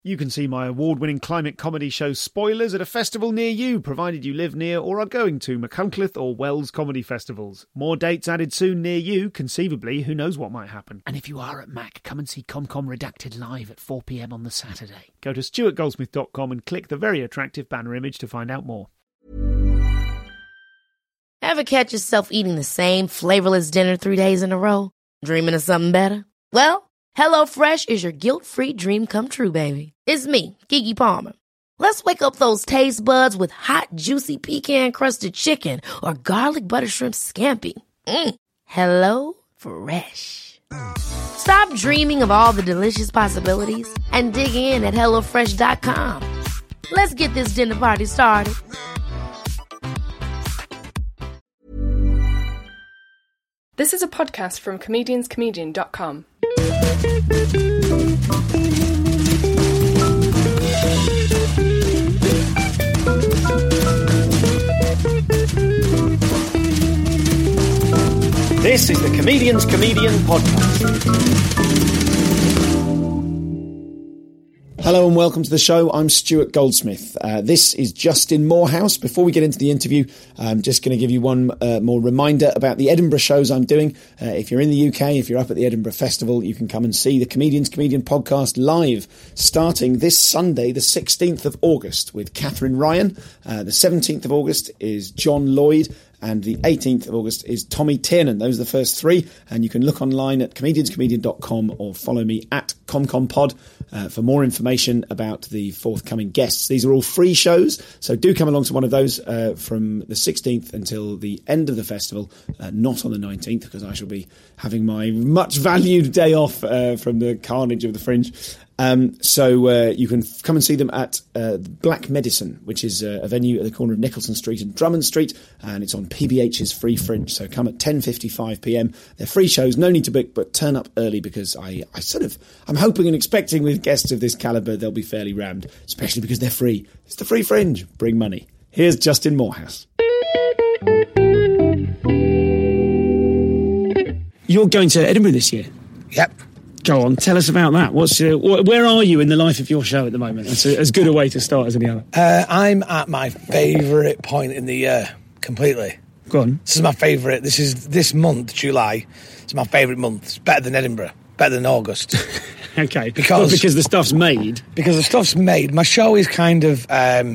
You can see my award-winning climate comedy show Spoilers at a festival near you, provided you live near or are going to Machynlleth or Wells comedy festivals. More dates added soon near you. Conceivably, who knows what might happen. And if you are at Mac, come and see ComCom Redacted live at 4 p.m. on the Saturday. Go to stuartgoldsmith.com and click the very attractive banner image to find out more. Ever catch yourself eating the same flavourless dinner 3 days in a row? Dreaming of something better? Well, HelloFresh is your guilt-free dream come true, baby. It's me, Keke Palmer. Let's wake up those taste buds with hot, juicy pecan-crusted chicken or garlic butter shrimp scampi. Hello Fresh. Stop dreaming of all the delicious possibilities and dig in at HelloFresh.com. Let's get this dinner party started. This is a podcast from comedianscomedian.com. This is the Comedian's Comedian podcast. Hello and welcome to the show. I'm Stuart Goldsmith. This is Justin Moorhouse. Before we get into the interview, I'm just going to give you one more reminder about the Edinburgh shows I'm doing. If you're in the UK, if you're up at the Edinburgh Festival, you can come and see the Comedian's Comedian podcast live starting this Sunday, the 16th of August with Catherine Ryan. The 17th of August is John Lloyd. And the 18th of August is Tommy Tiernan. Those are the first three. And you can look online at comedianscomedian.com or follow me at ComComPod for more information about the forthcoming guests. These are all free shows, so do come along to one of those from the 16th until the end of the festival, not on the 19th, because I shall be having my much valued day off from the carnage of the Fringe. So you can come and see them at Black Medicine, which is a venue at the corner of Nicholson Street and Drummond Street, and it's on PBH's Free Fringe. So come at 10:55 p.m. They're free shows, no need to book, but turn up early because I'm hoping and expecting with guests of this calibre they'll be fairly rammed, especially because they're free. It's the Free Fringe. Bring money. Here's Justin Moorhouse. You're going to Edinburgh this year? Yep. Go on, tell us about that. Where are you in the life of your show at the moment? That's as good a way to start as any other. I'm at my favourite point in the year, completely. Go on. This is my favourite. This month, July, is my favourite month. It's better than Edinburgh, better than August. Okay. Because the stuff's made. Because the stuff's made. My show is kind of... I've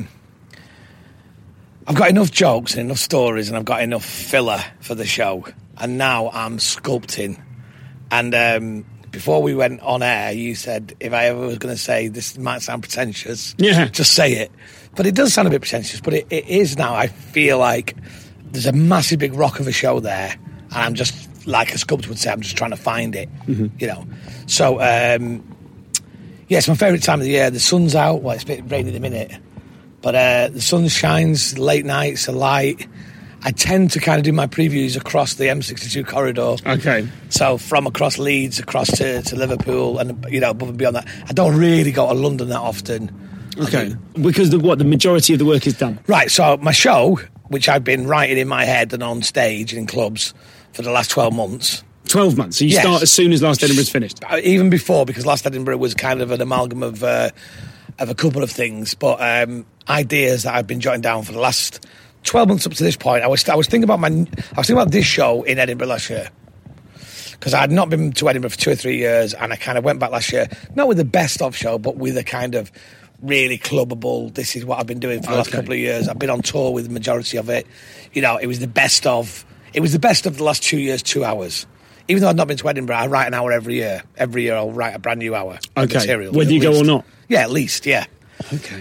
got enough jokes and enough stories and I've got enough filler for the show. And now I'm sculpting. And... before we went on air, you said if I ever was going to say this might sound pretentious, just say it. But it does sound a bit pretentious, but it is now. I feel like there's a massive big rock of a show there, and I'm just, like a sculptor would say, I'm just trying to find it, you know. So, it's my favourite time of the year. The sun's out. Well, it's a bit rainy at the minute, but the sun shines, late nights are light. I tend to kind of do my previews across the M62 corridor. Okay. So from across Leeds, across to Liverpool, and, you know, above and beyond that. I don't really go to London that often. Okay. Because the majority of the work is done? Right, so my show, which I've been writing in my head and on stage in clubs for the last 12 months. 12 months? So you start as soon as Last Edinburgh's finished? Even before, because Last Edinburgh was kind of an amalgam of a couple of things. But ideas that I've been jotting down for the last... 12 months up to this point, I was thinking about this show in Edinburgh last year, because I had not been to Edinburgh for 2 or 3 years, and I kind of went back last year, not with the best of show, but with a kind of really clubbable, this is what I've been doing for the last couple of years. I've been on tour with the majority of it. You know, it was the best of the last 2 years, 2 hours. Even though I've not been to Edinburgh, I write an hour every year. Every year I'll write a brand new hour of material. Whether you go or not? Yeah, at least, yeah. Okay.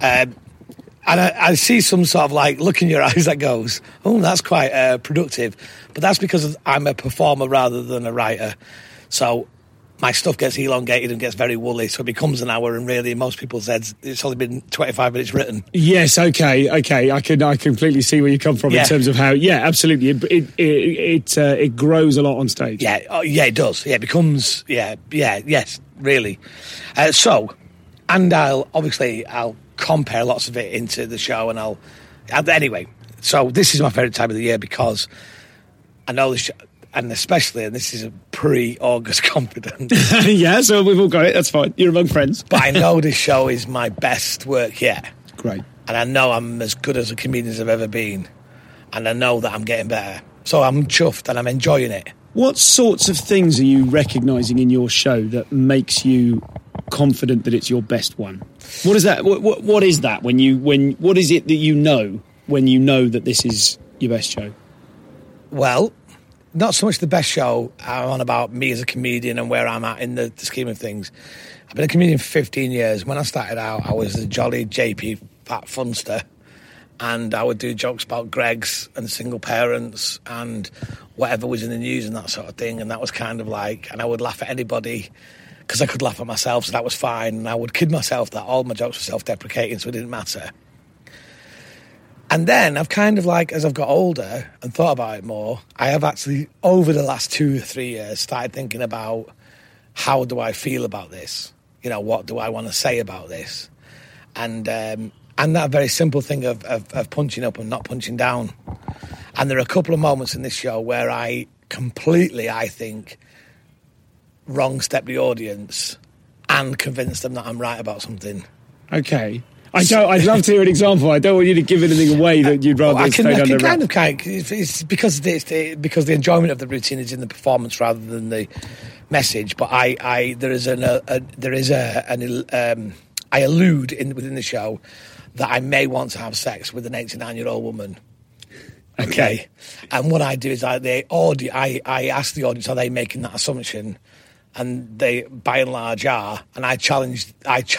And I see some sort of like look in your eyes that goes, oh, that's quite productive. But that's because I'm a performer rather than a writer. So my stuff gets elongated and gets very woolly, so it becomes an hour, and really most people said it's only been 25 minutes written. Yes, okay. I completely see where you come from in terms of how, absolutely. It grows a lot on stage. Yeah, it does. Yeah, it becomes, yes, really. And I'll compare lots of it into the show, and anyway, so this is my favourite time of the year because I know and especially, and this is a pre-August confidence. Yeah, so we've all got it. That's fine. You're among friends. But I know this show is my best work yet. Great. And I know I'm as good as a comedian as I've ever been. And I know that I'm getting better. So I'm chuffed and I'm enjoying it. What sorts of things are you recognising in your show that makes you confident that it's your best one? What is that? What is that what is it that you know when you know that this is your best show? Well, not so much the best show. I'm on about me as a comedian and where I'm at in the scheme of things. I've been a comedian for 15 years. When I started out, I was a jolly JP fat funster, and I would do jokes about Greggs and single parents and whatever was in the news and that sort of thing. And that was kind of like, and I would laugh at anybody because I could laugh at myself, so that was fine. And I would kid myself that all my jokes were self-deprecating, so it didn't matter. And then I've kind of like, as I've got older and thought about it more, I have actually, over the last 2 or 3 years, started thinking about how do I feel about this? You know, what do I want to say about this? And that very simple thing of punching up and not punching down. And there are a couple of moments in this show where I completely, I think, wrong step the audience and convince them that I'm right about something. Okay. I'd love to hear an example. I don't want you to give anything away that you'd rather stay under wraps. It's because the enjoyment of the routine is in the performance rather than the message. But I allude within the show that I may want to have sex with an 89-year-old woman. Okay. And what I do is I ask the audience, are they making that assumption? And they, by and large, are. And I challenge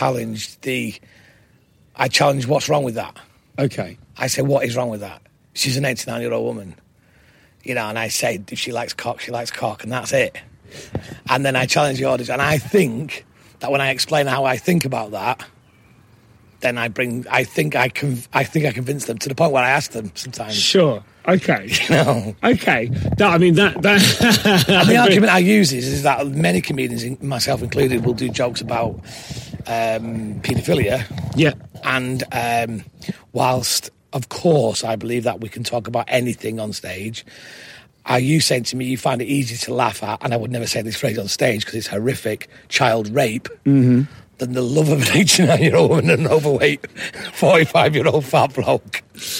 what's wrong with that. Okay. I say, what is wrong with that? She's an 89-year-old woman. You know, and I say, if she likes cock, she likes cock, and that's it. And then I challenge the audience. And I think that when I explain how I think about that, then I think I convince them to the point where I ask them sometimes. Sure. Okay. You know? Okay. And the argument I use is that many comedians, myself included, will do jokes about paedophilia. Yeah. And whilst, of course, I believe that we can talk about anything on stage, are you saying to me you find it easy to laugh at, and I would never say this phrase on stage because it's horrific, child rape, than the love of an 89-year-old woman and an overweight 45-year-old fat bloke?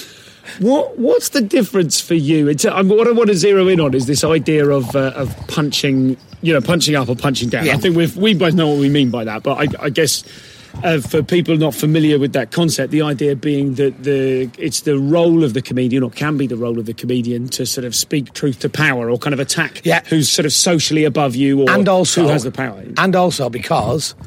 What's the difference for you? What I want to zero in on is this idea of punching up or punching down. Yeah. I think we both know what we mean by that, but I guess for people not familiar with that concept, the idea being that it's the role of the comedian, or can be the role of the comedian, to sort of speak truth to power or kind of attack who's sort of socially above you, or and also, who has the power. And also because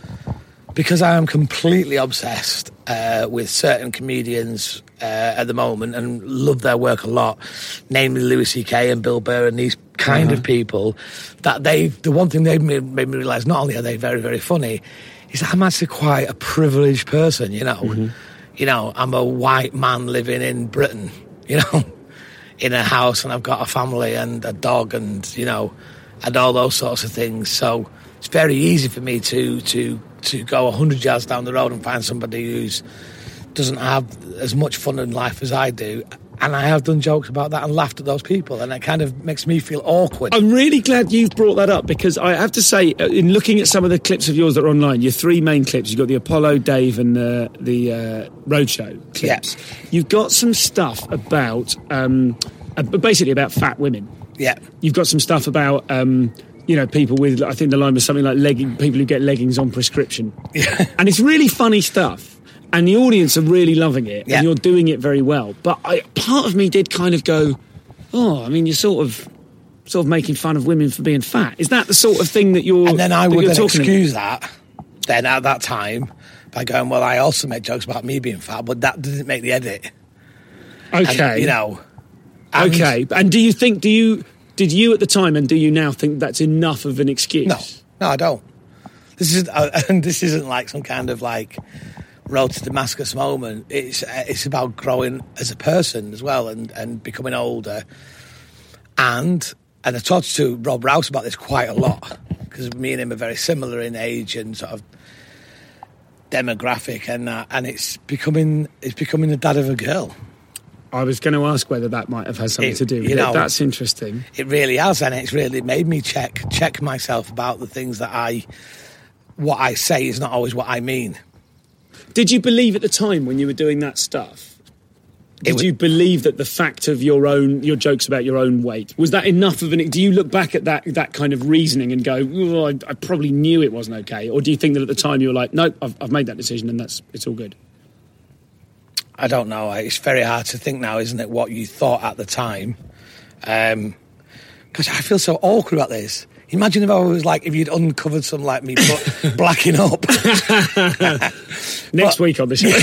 I am completely obsessed with certain comedians at the moment and love their work a lot, namely Louis C.K. and Bill Burr and these kind of people, that the one thing they've made me realise, not only are they very, very funny, is that I'm actually quite a privileged person, you know. Mm-hmm. You know, I'm a white man living in Britain, you know, in a house, and I've got a family and a dog and, you know, and all those sorts of things. So it's very easy for me to go 100 yards down the road and find somebody who's doesn't have as much fun in life as I do. And I have done jokes about that and laughed at those people, and it kind of makes me feel awkward. I'm really glad you've brought that up, because I have to say, in looking at some of the clips of yours that are online, your 3 main clips, you've got the Apollo, Dave, and the Roadshow clips. Yeah. You've got some stuff about, basically about fat women. Yeah. You've got some stuff about, people with, I think the line was something like people who get leggings on prescription. Yeah. And it's really funny stuff. And the audience are really loving it, and you're doing it very well. But part of me did kind of go, you're sort of making fun of women for being fat. Is that the sort of thing that you're? And then I would then excuse that. Then at that time, by going, well, I also made jokes about me being fat, but that didn't make the edit. Okay, and, okay. And did you at the time, and do you now think that's enough of an excuse? No, I don't. This isn't like some kind of like road to Damascus moment. It's about growing as a person as well, and becoming older. And I talked to Rob Rouse about this quite a lot, because me and him are very similar in age and sort of demographic, and it's becoming the dad of a girl. I was going to ask whether that might have had something to do with it. That's interesting. It really has, and it's really made me check myself about the things that what I say is not always what I mean. Did you believe at the time when you were doing that stuff? Did you believe that the fact of your jokes about your own weight, was that enough of do you look back at that kind of reasoning and go, oh, I probably knew it wasn't okay? Or do you think that at the time you were like, no, I've made that decision and it's all good? I don't know. It's very hard to think now, isn't it, what you thought at the time? Because I feel so awkward about this. Imagine if you'd uncovered some like me blacking up. Next week on the show.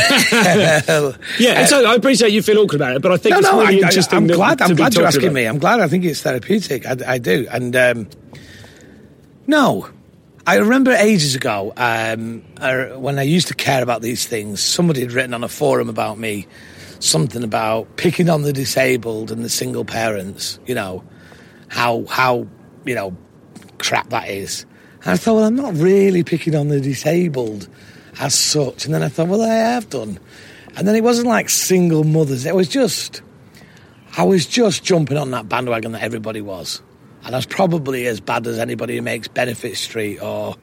So I appreciate you feel awkward about it, but I think it's really interesting. I'm glad you're asking me. I'm glad. I think it's therapeutic. I do. And no, I remember ages ago when I used to care about these things, somebody had written on a forum about me something about picking on the disabled and the single parents, how crap that is. And I thought, well, I'm not really picking on the disabled as such. And then I thought, well, I have done. And then it wasn't like single mothers. I was just jumping on that bandwagon that everybody was. And I was probably as bad as anybody who makes Benefit Street or,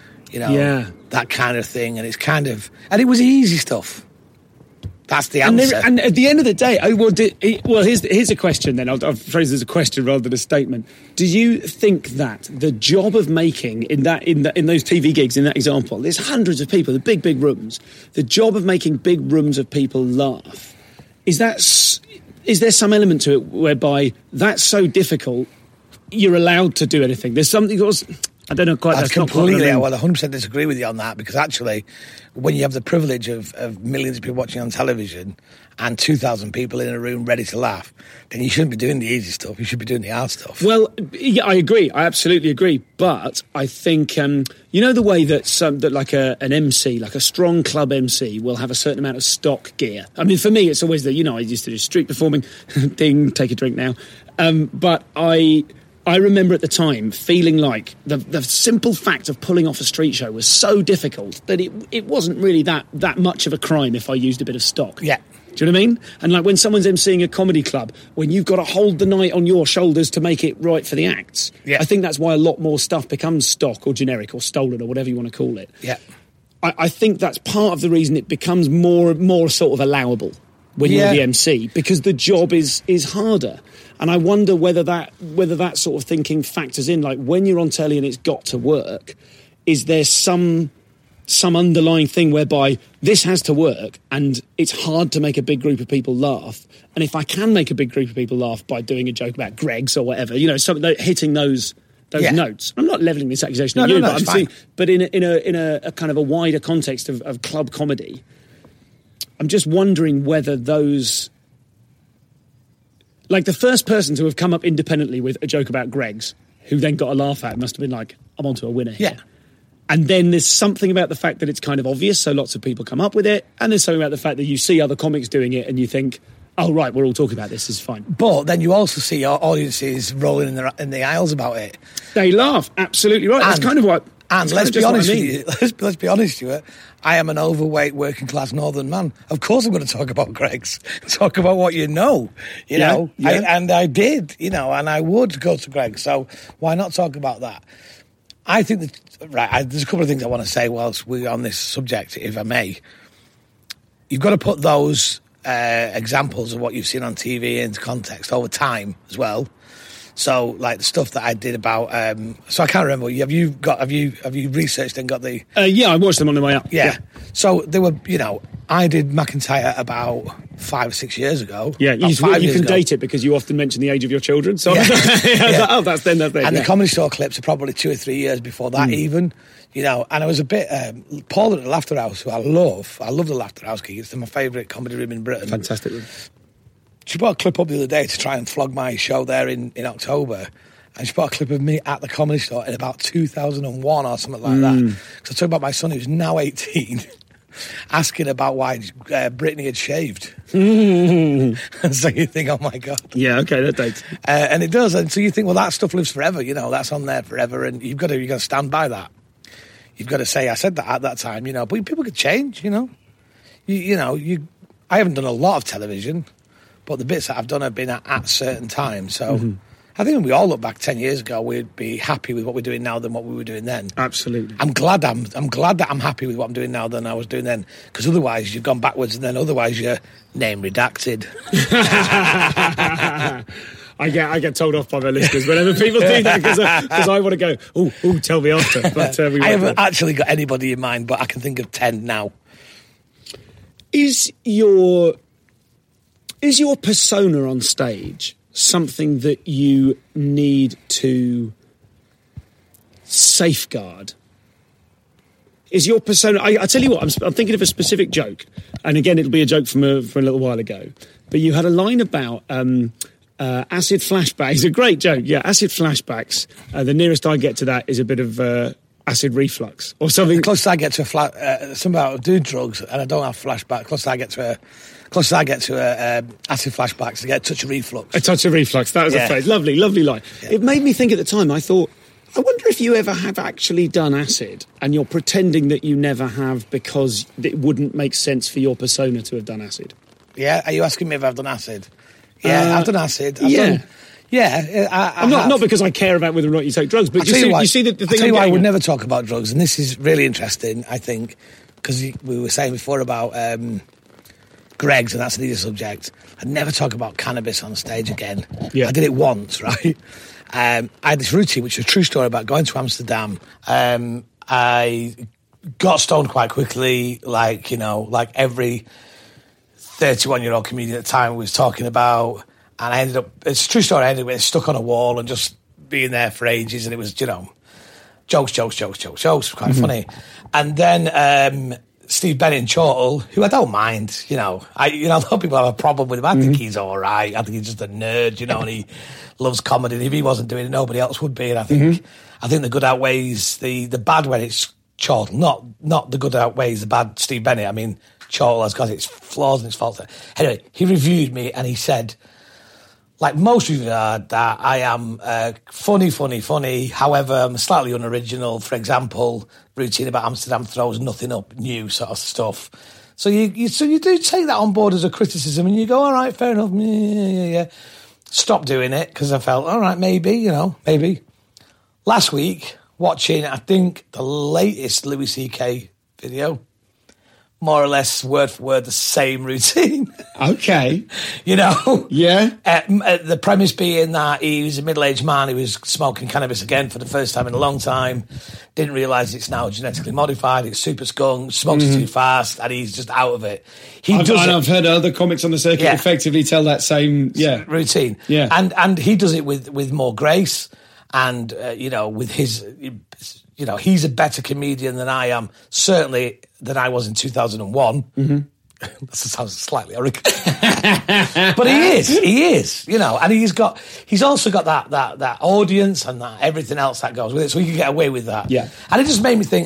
that kind of thing. And and it was easy stuff. That's the answer. And at the end of the day, here's a question then. I'll phrase it as a question rather than a statement. Do you think that the job of making, in those TV gigs, in that example, there's hundreds of people, the big rooms, the job of making big rooms of people laugh, is there some element to it whereby that's so difficult, you're allowed to do anything? There's something else... I don't know quite. I completely, I will 100% disagree with you on that, because actually, when you have the privilege of millions of people watching on television and 2,000 people in a room ready to laugh, then you shouldn't be doing the easy stuff. You should be doing the hard stuff. Well, yeah, I agree. I absolutely agree. But I think, the way that like an MC, like a strong club MC, will have a certain amount of stock gear. I mean, for me, it's always I used to do street performing, ding, take a drink now. But I remember at the time feeling like the simple fact of pulling off a street show was so difficult that it wasn't really that much of a crime if I used a bit of stock. Yeah. Do you know what I mean? And like when someone's emceeing a comedy club, when you've got to hold the night on your shoulders to make it right for the acts, I think that's why a lot more stuff becomes stock or generic or stolen or whatever you want to call it. Yeah. I think that's part of the reason it becomes more sort of allowable when you're the MC, because the job is harder. And I wonder whether that sort of thinking factors in, like when you're on telly and it's got to work, is there some underlying thing whereby this has to work and it's hard to make a big group of people laugh, and if I can make a big group of people laugh by doing a joke about Greggs or whatever, something hitting those notes. I'm not levelling this accusation at you, but I'm saying, but in a kind of a wider context of club comedy, I'm just wondering whether those... Like the first person to have come up independently with a joke about Greggs, who then got a laugh at, must have been like, I'm onto a winner here. Yeah. And then there's something about the fact that it's kind of obvious, so lots of people come up with it. And there's something about the fact that you see other comics doing it and you think, oh, right, we're all talking about this, is fine. But then you also see our audiences rolling in the aisles about it. They laugh, absolutely right. That's kind of what... And let's be honest with you, let's be honest, Stuart, I am an overweight working class northern man. Of course I'm going to talk about Greggs. Talk about what you know. And I did, and I would go to Greggs. So why not talk about that? I think there's a couple of things I want to say whilst we're on this subject, if I may. You've got to put those examples of what you've seen on TV into context over time as well. So, like the stuff that I did about, so I can't remember. Have you researched and got the? Yeah, I watched them on the way up. Yeah. So they were, I did McIntyre about 5 or 6 years ago. Yeah, you can date it because you often mention the age of your children. So I was like, oh, that's then. And the Comedy Store clips are probably 2 or 3 years before that, even. And I was a bit Paul at the Laughter House, who I love the Laughter House gig. It's my favourite comedy room in Britain. Fantastic room. She put a clip up the other day to try and flog my show there in October. And she put a clip of me at the Comedy Store in about 2001 or something like that. Because I talked about my son, who's now 18, asking about why Britney had shaved. So you think, oh my God. Yeah, okay, that dates. And it does. And so you think, well, that stuff lives forever, that's on there forever. And you've got to stand by that. You've got to say, I said that at that time, but people could change, I haven't done a lot of television. but the bits that I've done have been at certain times. So I think if we all look back 10 years ago, we'd be happy with what we're doing now than what we were doing then. Absolutely. I'm glad that I'm happy with what I'm doing now than I was doing then, because otherwise you've gone backwards, and then otherwise you're name redacted. I get told off by my listeners whenever people do that, because I want to go, oh, tell me after. But I haven't actually got anybody in mind, but I can think of 10 now. Is your persona on stage something that you need to safeguard? Is your persona... I tell you what, I'm thinking of a specific joke, and again, it'll be a joke from a little while ago, but you had a line about... acid flashbacks. It's a great joke. Yeah, acid flashbacks. The nearest I get to that is a bit of acid reflux or something. The closest I get to something about doing drugs, and I don't have flashbacks. Closest I get to acid flashbacks, to get a touch of reflux. A touch of reflux. That was a phrase. Lovely, lovely line. Yeah. It made me think at the time. I thought, I wonder if you ever have actually done acid, and you're pretending that you never have because it wouldn't make sense for your persona to have done acid. Yeah, are you asking me if I've done acid? Yeah, I've done acid. I'm not because I care about whether or not you take drugs, but you see the thing. I'll tell you why I would never talk about drugs, and this is really interesting, I think, because we were saying before about Greggs, and that's an easy subject. I'd never talk about cannabis on stage again. Yeah. I did it once, right? I had this routine, which is a true story, about going to Amsterdam. I got stoned quite quickly, like every 31-year-old comedian at the time was talking about, and I ended up, it's a true story, I ended up stuck on a wall and just being there for ages, and it was, jokes, quite funny. And then Steve Bennett and Chortle, who I don't mind, a lot of people have a problem with him. I think he's all right. I think he's just a nerd, and he loves comedy. And if he wasn't doing it, nobody else would be. And I think the good outweighs the bad when it's Chortle, not the good outweighs the bad Steve Bennett. I mean, Chortle has got its flaws and its faults. Anyway, he reviewed me and he said, like most reviewers are, that I am funny. However, I'm slightly unoriginal. For example, routine about Amsterdam throws nothing up new sort of stuff. So you do take that on board as a criticism, and you go, all right, fair enough. Yeah. Stop doing it, because I felt, all right, maybe. Last week, watching, I think, the latest Louis C.K. video, more or less word for word the same routine. Okay. Yeah. The premise being that he was a middle-aged man who was smoking cannabis again for the first time in a long time, didn't realise it's now genetically modified, it's super skunk, smokes too fast, and he's just out of it. I've heard other comics on the circuit effectively tell that same routine. Yeah. And he does it with more grace, and, with his... he's a better comedian than I am, certainly than I was in 2001. That sounds slightly arrogant. But he is, and he's also got that audience and that everything else that goes with it, so he can get away with that. Yeah. And it just made me think,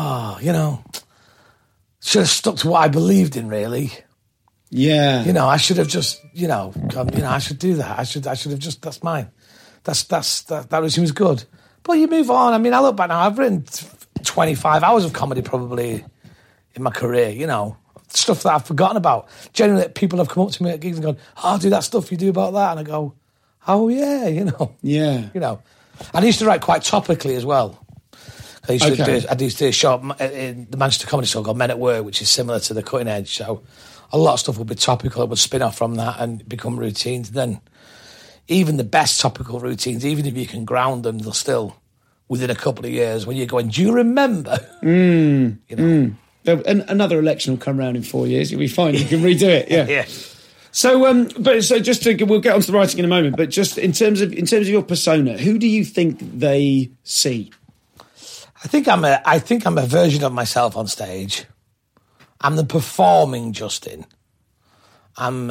should have stuck to what I believed in, really. Yeah. I should have just, I should do that. I should have just, that's mine. That routine was good. But you move on. I mean, I look back now, I've written 25 hours of comedy probably in my career, stuff that I've forgotten about. Generally, people have come up to me at gigs and gone, oh, do that stuff you do about that. And I go, oh, yeah, Yeah. And I used to write quite topically as well. I used to do a show in the Manchester Comedy Store called Men at Work, which is similar to The Cutting Edge. So a lot of stuff would be topical. It would spin off from that and become routines. Then even the best topical routines, even if you can ground them, they'll still, within a couple of years, when you're going, do you remember? Another election will come around in 4 years. You'll be fine. You can redo it. Yeah. Yeah. So, we'll get onto the writing in a moment. But just in terms of your persona, who do you think they see? I think I'm a version of myself on stage. I'm the performing Justin. I'm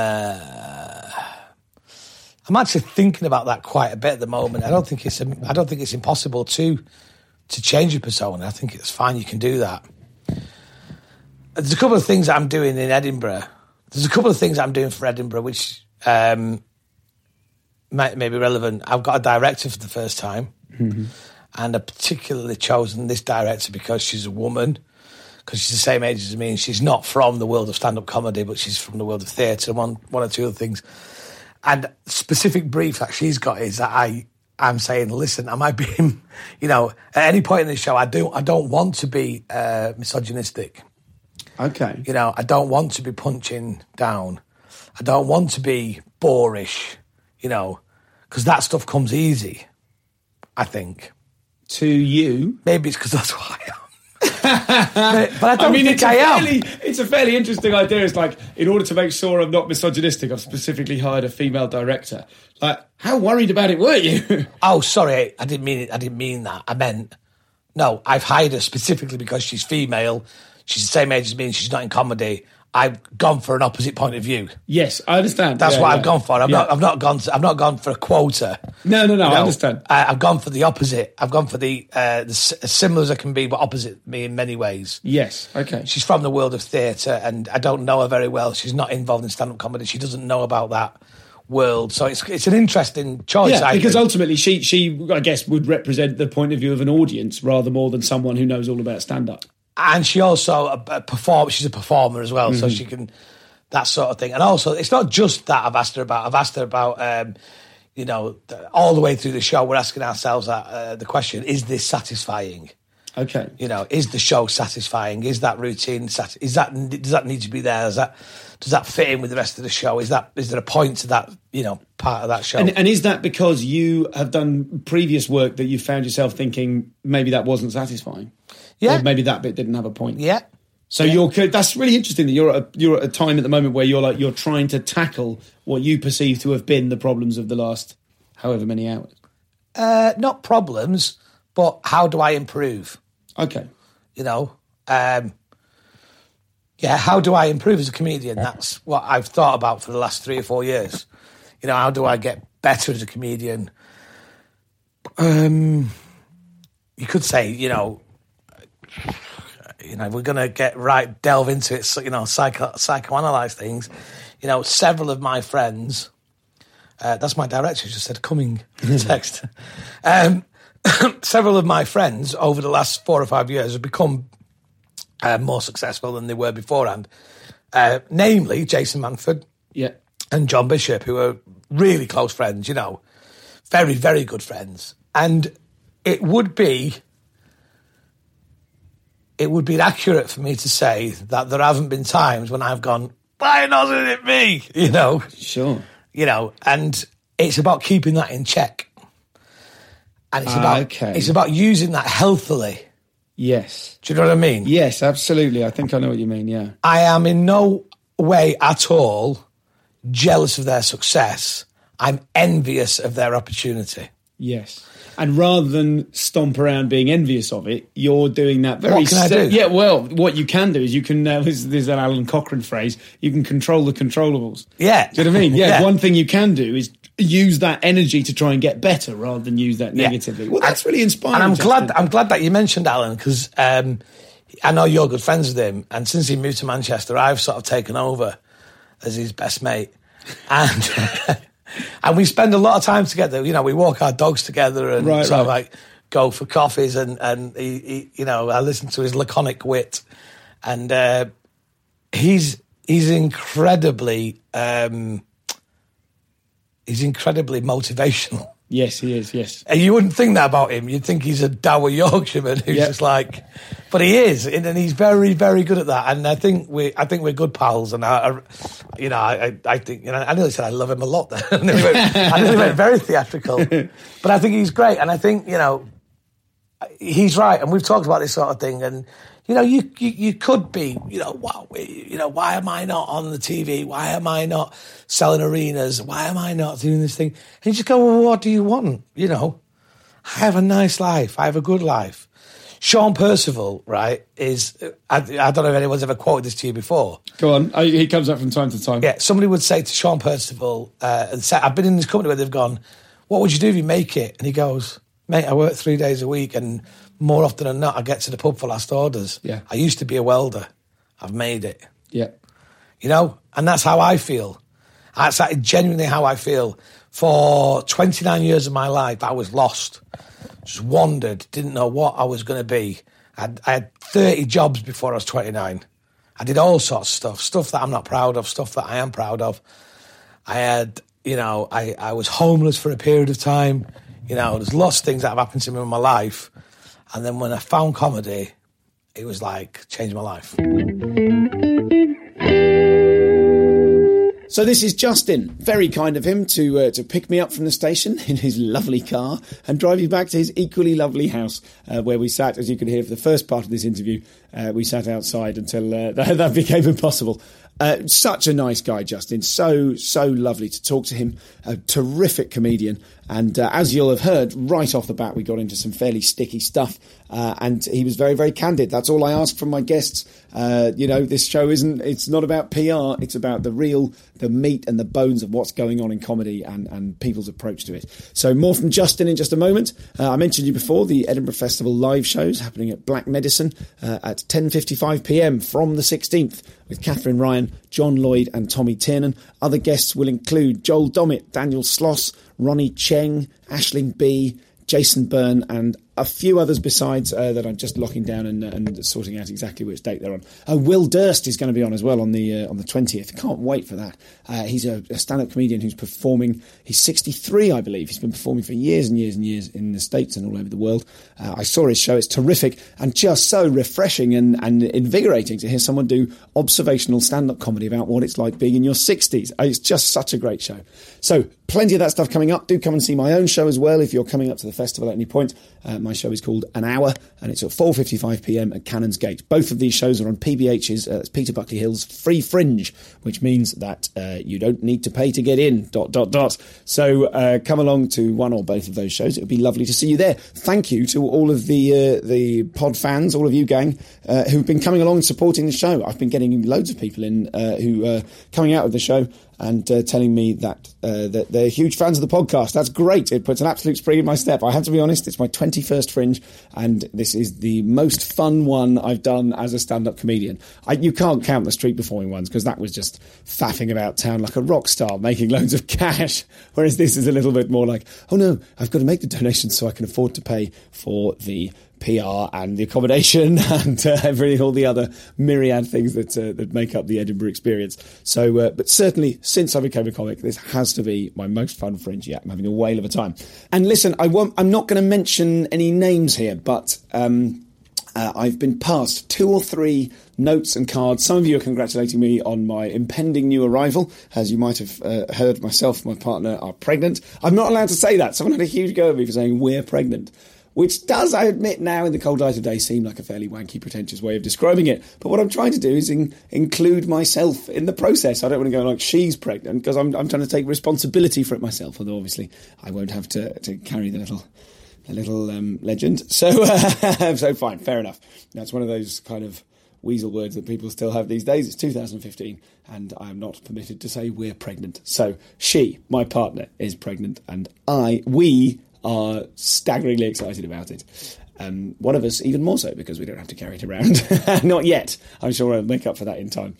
actually thinking about that quite a bit at the moment. I don't think it's impossible to change your persona. I think it's fine. You can do that. There's a couple of things that I'm doing in Edinburgh. There's a couple of things I'm doing for Edinburgh which may be relevant. I've got a director for the first time, and I've particularly chosen this director because she's a woman, because she's the same age as me, and she's not from the world of stand-up comedy, but she's from the world of theatre and one or two other things. And specific brief that she's got is that I'm saying, listen, am I being, at any point in the show, I don't want to be misogynistic. Okay. I don't want to be punching down. I don't want to be boorish, because that stuff comes easy, I think. To you? Maybe it's because that's who I am. But I don't think I am. It's a fairly interesting idea. It's like, in order to make sure I'm not misogynistic, I've specifically hired a female director. Like, how worried about it were you? Oh, sorry, I didn't mean it. I didn't mean that. I meant, no, I've hired her specifically because she's female. She's the same age as me and she's not in comedy. I've gone for an opposite point of view. Yes, I understand. That's what I've gone for. I've not gone for a quota. No, I understand. I've gone for the opposite. I've gone for the as similar as I can be, but opposite me in many ways. Yes, okay. She's from the world of theatre, and I don't know her very well. She's not involved in stand-up comedy. She doesn't know about that world, so it's an interesting choice. Yeah, because ultimately she I guess would represent the point of view of an audience rather more than someone who knows all about stand-up. And she also she's a performer as well, so she can, that sort of thing. And also, it's not just that I've asked her about, all the way through the show, we're asking ourselves the question, is this satisfying? Okay. Is the show satisfying? Is that routine, does that need to be there? Does that fit in with the rest of the show? Is there a point to that, part of that show? And is that because you have done previous work that you found yourself thinking maybe that wasn't satisfying? Yeah. Or maybe that bit didn't have a point. Yeah. So that's really interesting that you're at a time at the moment where you're trying to tackle what you perceive to have been the problems of the last however many hours. Not problems, but how do I improve? Okay. How do I improve as a comedian? That's what I've thought about for the last 3 or 4 years. How do I get better as a comedian? You could say, we're going to delve into it, psychoanalyze things. Several of my friends, that's my director just said, coming text. Several of my friends over the last 4 or 5 years have become more successful than they were beforehand. Namely, Jason Manford and John Bishop, who are really close friends, very, very good friends. And it would be inaccurate for me to say that there haven't been times when I've gone, why wasn't it me? Sure. And it's about keeping that in check. And it's about using that healthily. Yes. Do you know what I mean? Yes, absolutely. I think I know what you mean, yeah. I am in no way at all jealous of their success. I'm envious of their opportunity. Yes. And rather than stomp around being envious of it, you're doing that very... What can I do? Yeah, well, what you can do is you can... there's an Alan Cochrane phrase, you can control the controllables. Yeah. Do you know what I mean? Yeah, one thing you can do is use that energy to try and get better rather than use that negatively. Well, that's really inspiring. And I'm glad that you mentioned Alan, because I know you're good friends with him, and since he moved to Manchester, I've sort of taken over as his best mate. And... And we spend a lot of time together. We walk our dogs together and go for coffees. And he, I listen to his laconic wit, and he's incredibly motivational. Yes, he is. Yes, and you wouldn't think that about him. You'd think he's a dour Yorkshireman who's just like, but he is, and he's very, very good at that. And I think we're good pals. And I think I nearly said I love him a lot. There, I nearly went very theatrical, but I think he's great. And I think he's right. And we've talked about this sort of thing. And you could be, why am I not on the TV? Why am I not selling arenas? Why am I not doing this thing? And you just go, well, what do you want? I have a nice life. I have a good life. Sean Percival, right, is, I don't know if anyone's ever quoted this to you before. Go on. He comes up from time to time. Yeah, somebody would say to Sean Percival, I've been in this company where they've gone, what would you do if you make it? And he goes, mate, I work 3 days a week, and more often than not, I get to the pub for last orders. Yeah. I used to be a welder. I've made it. Yeah. And that's how I feel. That's genuinely how I feel. For 29 years of my life, I was lost. Just wandered, didn't know what I was going to be. I had 30 jobs before I was 29. I did all sorts of stuff that I'm not proud of, stuff that I am proud of. I had, I was homeless for a period of time. There's lots of things that have happened to me in my life. And then when I found comedy, it was like changed my life. So this is Justin. Very kind of him to pick me up from the station in his lovely car and drive me back to his equally lovely house where we sat, as you can hear for the first part of this interview. We sat outside until that became impossible. Such a nice guy, Justin. So lovely to talk to him. A terrific comedian. And as you'll have heard, right off the bat, we got into some fairly sticky stuff. And he was very, very candid. That's all I ask from my guests. This show it's not about PR. It's about the meat and the bones of what's going on in comedy and people's approach to it. So more from Justin in just a moment. I mentioned you before, the Edinburgh Festival live shows happening at Black Medicine at 10:55pm from the 16th with Catherine Ryan, John Lloyd and Tommy Tiernan. Other guests will include Joel Dommett, Daniel Sloss, Ronnie Cheng, Aisling B, Jason Byrne and a few others besides that I'm just locking down and sorting out exactly which date they're on. Will Durst is going to be on as well on the 20th. Can't wait for that. He's a stand-up comedian who's performing. He's 63, I believe. He's been performing for years and years and years in the States and all over the world. I saw his show. It's terrific and just so refreshing and invigorating to hear someone do observational stand-up comedy about what it's like being in your 60s. It's just such a great show. So plenty of that stuff coming up. Do come and see my own show as well if you're coming up to the festival at any point. My show is called An Hour, and it's at 4:55pm at Canonsgate. Both of these shows are on PBH's, Peter Buckley Hill's Free Fringe, which means that you don't need to pay to get in, ... So come along to one or both of those shows. It would be lovely to see you there. Thank you to all of the pod fans, all of you gang, who've been coming along and supporting the show. I've been getting loads of people in who are coming out of the show and telling me that they're huge fans of the podcast. That's great. It puts an absolute spring in my step. I have to be honest, it's my 21st Fringe, and this is the most fun one I've done as a stand-up comedian. You can't count the street performing ones, because that was just faffing about town like a rock star, making loads of cash, whereas this is a little bit more like, oh no, I've got to make the donations so I can afford to pay for the PR and the accommodation and everything, all the other myriad things that make up the Edinburgh experience. So, but certainly since I became a comic, this has to be my most fun Fringe yet. I'm having a whale of a time. And listen, I'm not going to mention any names here, but I've been passed 2 or 3 notes and cards. Some of you are congratulating me on my impending new arrival. As you might have heard, myself and my partner are pregnant. I'm not allowed to say that. Someone had a huge go at me for saying we're pregnant, which does, I admit now in the cold light of day, seem like a fairly wanky, pretentious way of describing it. But what I'm trying to do is include myself in the process. I don't want to go like, she's pregnant, because I'm trying to take responsibility for it myself, although obviously I won't have to carry the little legend. So fine, fair enough. That's one of those kind of weasel words that people still have these days. It's 2015, and I am not permitted to say we're pregnant. So she, my partner, is pregnant, and we are staggeringly excited about it. One of us even more so, because we don't have to carry it around. Not yet. I'm sure I'll make up for that in time.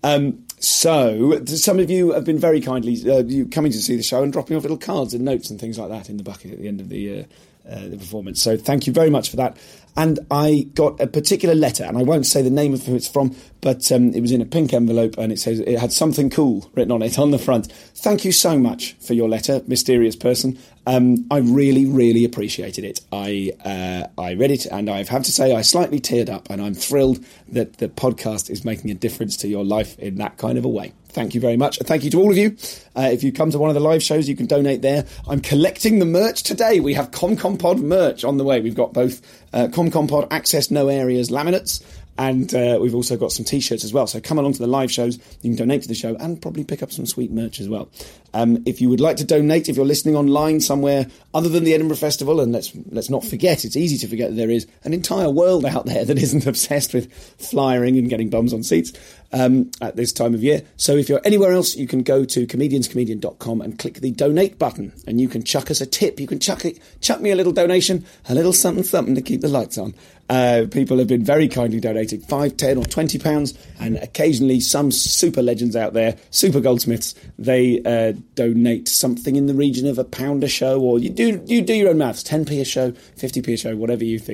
So some of you have been very kindly you coming to see the show and dropping off little cards and notes and things like that in the bucket at the end of the performance. So thank you very much for that. And I got a particular letter, and I won't say the name of who it's from, but it was in a pink envelope, and it had something cool written on it on the front. Thank you so much for your letter, mysterious person. I really, really appreciated it. I read it, and I have to say I slightly teared up, and I'm thrilled that the podcast is making a difference to your life in that kind of a way. Thank you very much. And thank you to all of you. If you come to one of the live shows, you can donate there. I'm collecting the merch today. We have ComCompod merch on the way. We've got both ComCompod Access No Areas laminates, and we've also got some T-shirts as well. So come along to the live shows. You can donate to the show and probably pick up some sweet merch as well. If you would like to donate, if you're listening online somewhere other than the Edinburgh Festival, and let's not forget, it's easy to forget that there is an entire world out there that isn't obsessed with flyering and getting bums on seats at this time of year. So if you're anywhere else, you can go to comedianscomedian.com and click the donate button, and you can chuck us a tip. You can chuck me a little donation, a little something to keep the lights on. People have been very kindly donating £5, £10 or £20, and occasionally some super legends out there, super goldsmiths, they donate something in the region of £1 a show, or you do your own maths, 10p a show, 50p a show, whatever you think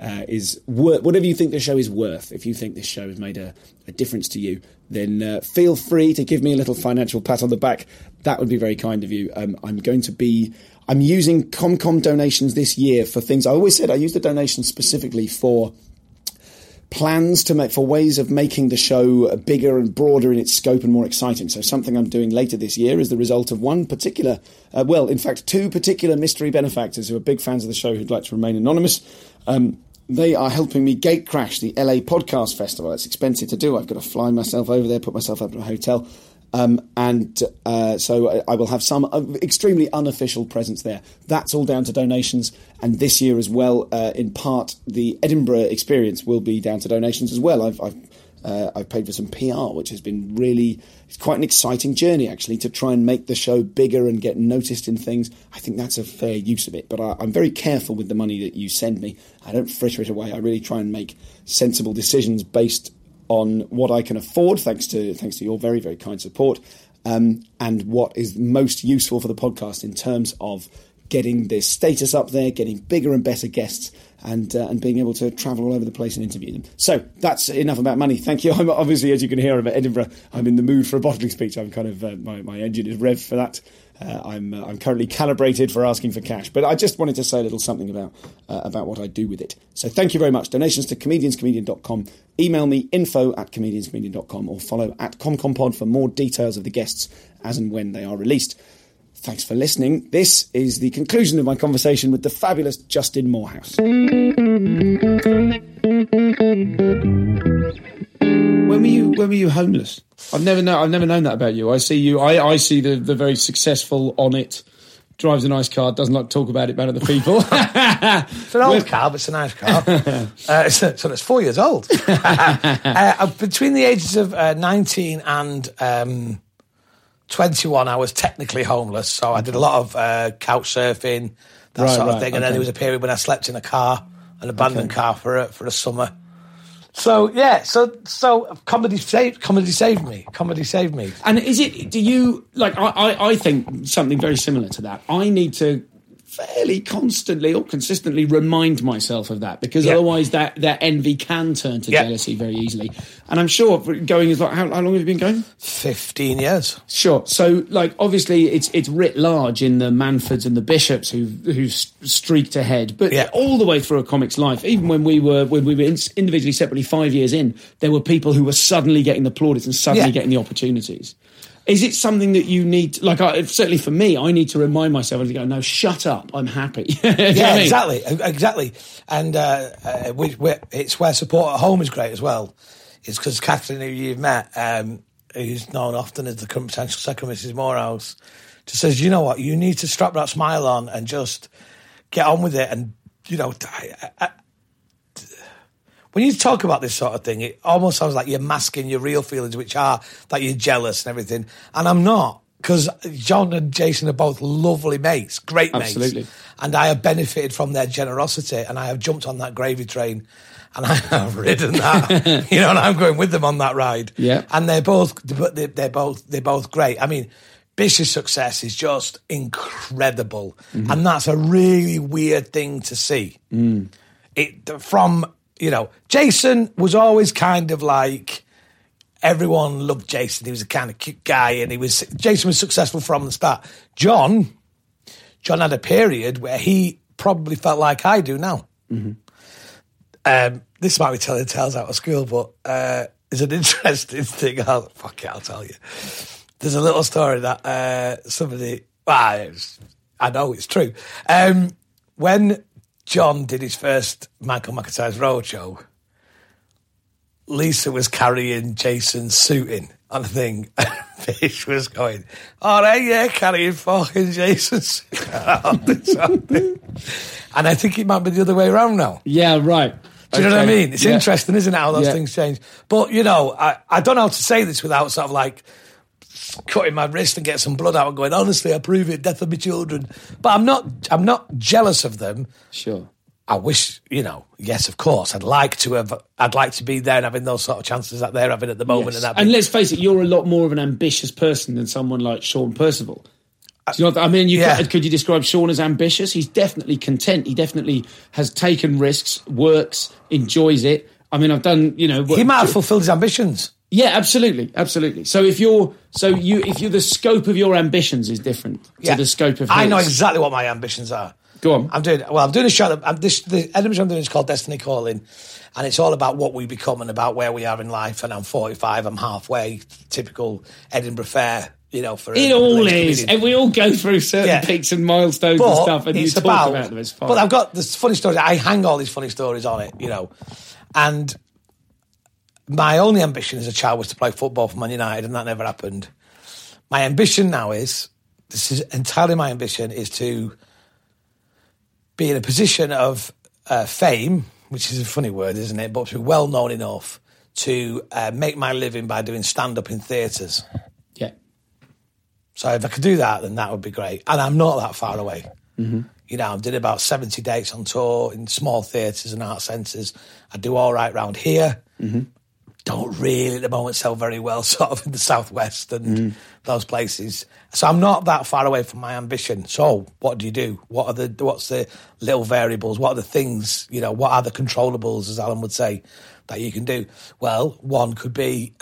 whatever you think the show is worth. If you think this show has made a difference to you, then feel free to give me a little financial pat on the back. That would be very kind of you. I'm using ComCom donations this year for things. I always said I use the donations specifically for plans for ways of making the show bigger and broader in its scope and more exciting. So something I'm doing later this year is the result of two particular mystery benefactors who are big fans of the show who'd like to remain anonymous. They are helping me gate crash the LA Podcast Festival. It's expensive to do. I've got to fly myself over there, put myself up in a hotel. So I will have some extremely unofficial presence there. That's all down to donations. And this year as well, in part, the Edinburgh experience will be down to donations as well. I've paid for some PR, which has been it's quite an exciting journey, actually, to try and make the show bigger and get noticed in things. I think that's a fair use of it. But I'm very careful with the money that you send me. I don't fritter it away. I really try and make sensible decisions based on what I can afford, thanks to your very, very kind support, and what is most useful for the podcast in terms of getting the status up there, getting bigger and better guests, and being able to travel all over the place and interview them. So that's enough about money. Thank you. I'm obviously, as you can hear about Edinburgh, I'm in the mood for a bottling speech. I'm kind of my engine is revved for that. I'm currently calibrated for asking for cash, but I just wanted to say a little something about what I do with it. So thank you very much. Donations to comedianscomedian.com. Email me info@comedianscomedian.com or follow @ComCompod for more details of the guests as and when they are released. Thanks for listening. This is the conclusion of my conversation with the fabulous Justin Moorhouse. When were you homeless? I've never known that about you. I see you. I see the very successful on it. Drives a nice car. Doesn't like to talk about it about other people. It's an old car, but it's a nice car. So it's 4 years old. Between the ages of 19 and 21, I was technically homeless. So I did a lot of couch surfing, that sort of thing. And then there was a period when I slept in a car, an abandoned car for a summer. So yeah, so comedy saved me. Comedy saved me. And do you like? I think something very similar to that. I need to fairly constantly or consistently remind myself of that, because otherwise that envy can turn to jealousy very easily. And I'm sure going is like, how long have you been going? 15 years. Sure. So like obviously it's writ large in the Manfords and the Bishops who streaked ahead, but all the way through a comic's life, even when we were individually separately 5 years in, there were people who were suddenly getting the plaudits and suddenly getting the opportunities. Is it something that you need, certainly for me, I need to remind myself to go, no, shut up, I'm happy. Exactly. And it's where support at home is great as well. It's because Kathleen, who you've met, who's known often as the current potential second Mrs. Moorhouse, just says, you know what, you need to strap that smile on and just get on with it. And, you know, when you talk about this sort of thing, it almost sounds like you're masking your real feelings, which are that you're jealous and everything. And I'm not, because John and Jason are both lovely mates, great mates. Absolutely. And I have benefited from their generosity, and I have jumped on that gravy train, and I have ridden that, and I'm going with them on that ride. Yeah. And they're both great. I mean, Bish's success is just incredible, and that's a really weird thing to see. Jason was always kind of like, everyone loved Jason. He was a kind of cute guy, and Jason was successful from the start. John had a period where he probably felt like I do now. This might be telling tales out of school, but it's an interesting thing. I'll tell you. There's a little story that somebody, I know it's true. When John did his first Michael McIntyre's Roadshow, Lisa was carrying Jason's suit in on the thing, and Bish was going, all right, yeah, carrying fucking Jason's suit. And I think it might be the other way around now. Yeah, right. Do you know what I mean? It's interesting, isn't it, how those things change? But, I don't know how to say this without sort of like cutting my wrist and get some blood out and going, honestly, I prove it, death of my children. But I'm not jealous of them. Sure. I wish, yes, of course, I'd like to be there and having those sort of chances that they're having at the moment. Yes. And let's face it, you're a lot more of an ambitious person than someone like Sean Percival. I mean, could you describe Sean as ambitious? He's definitely content. He definitely has taken risks, works, enjoys it. I mean, I've done, He might have fulfilled his ambitions. Yeah, absolutely. So if the scope of your ambitions is different to the scope of his. I know exactly what my ambitions are. Go on. I'm doing a show. The Edinburgh show I'm doing is called Destiny Calling, and it's all about what we become and about where we are in life. And I'm 45. I'm halfway. Typical Edinburgh fare. For it all is, and we all go through certain peaks and milestones and stuff, and you talk about them. It's fine. But I've got this funny story. I hang all these funny stories on it, and my only ambition as a child was to play football for Man United, and that never happened. My ambition now this is entirely my ambition, is to be in a position of fame, which is a funny word, isn't it? But to be well known enough to make my living by doing stand-up in theatres. Yeah. So if I could do that, then that would be great. And I'm not that far away. Mm-hmm. I did about 70 dates on tour in small theatres and art centres. I do all right round here. Mm-hmm. Don't really at the moment sell very well sort of in the southwest and those places. So I'm not that far away from my ambition. So what do you do? What's the little variables? What are the things, what are the controllables, as Alan would say, that you can do? Well, one could be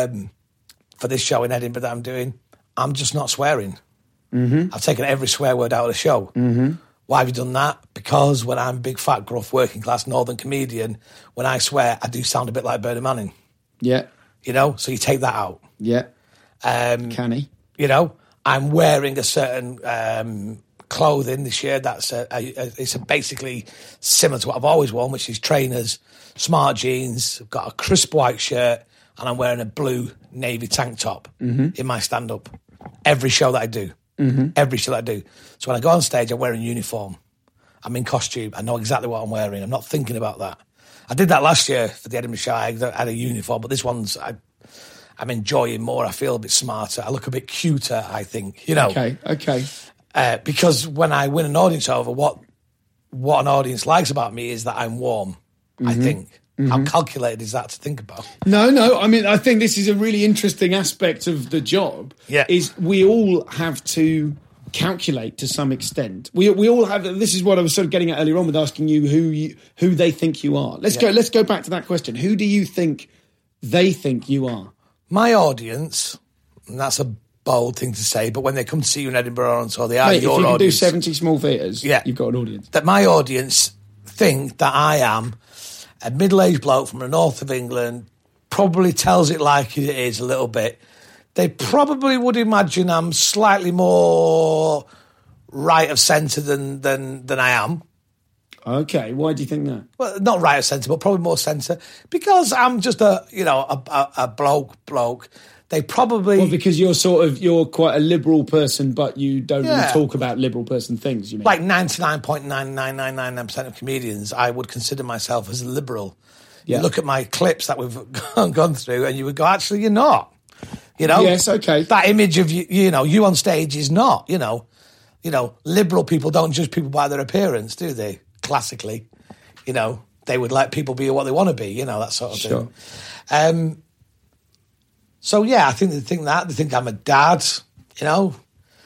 for this show in Edinburgh that I'm doing, I'm just not swearing. Mm-hmm. I've taken every swear word out of the show. Mm-hmm. Why have you done that? Because when I'm a big, fat, gruff, working-class northern comedian, when I swear, I do sound a bit like Bernie Manning. Yeah. So you take that out. Yeah. Canny. I'm wearing a certain clothing this year that's it's basically similar to what I've always worn, which is trainers, smart jeans, I've got a crisp white shirt, and I'm wearing a blue navy tank top in my stand-up. Every show that I do. Mm-hmm. Every show that I do. So when I go on stage, I'm wearing uniform. I'm in costume. I know exactly what I'm wearing. I'm not thinking about that. I did that last year for the Edinburgh show. I had a uniform, but this one's I'm enjoying more. I feel a bit smarter. I look a bit cuter, I think. Okay. Because when I win an audience over, what an audience likes about me is that I'm warm. Mm-hmm. I think. Mm-hmm. How calculated is that to think about? No. I mean, I think this is a really interesting aspect of the job. Yeah. Is we all have to calculate to some extent. We all have. This is what I was sort of getting at earlier on with asking you who they think you are. Let's go back to that question. Who do you think they think you are? My audience, and that's a bold thing to say, but when they come to see you in Edinburgh on tour, they are your audience. If you can do 70 small theatres, you've got an audience. That my audience think that I am a middle-aged bloke from the north of England, probably tells it like it is a little bit. They probably would imagine I'm slightly more right of centre than I am. Okay, why do you think that? Well, not right of centre, but probably more centre. Because I'm just a bloke. They probably... Well, because you're quite a liberal person, but you don't really talk about liberal person things, you mean? Like 99.99999% of comedians, I would consider myself as a liberal. Yeah. You look at my clips that we've gone through and you would go, actually, you're not. Yes, okay. That image of you on stage is not, liberal people don't judge people by their appearance, do they? Classically, they would let people be what they want to be, that sort of thing. So yeah, I think they think that. They think I'm a dad, They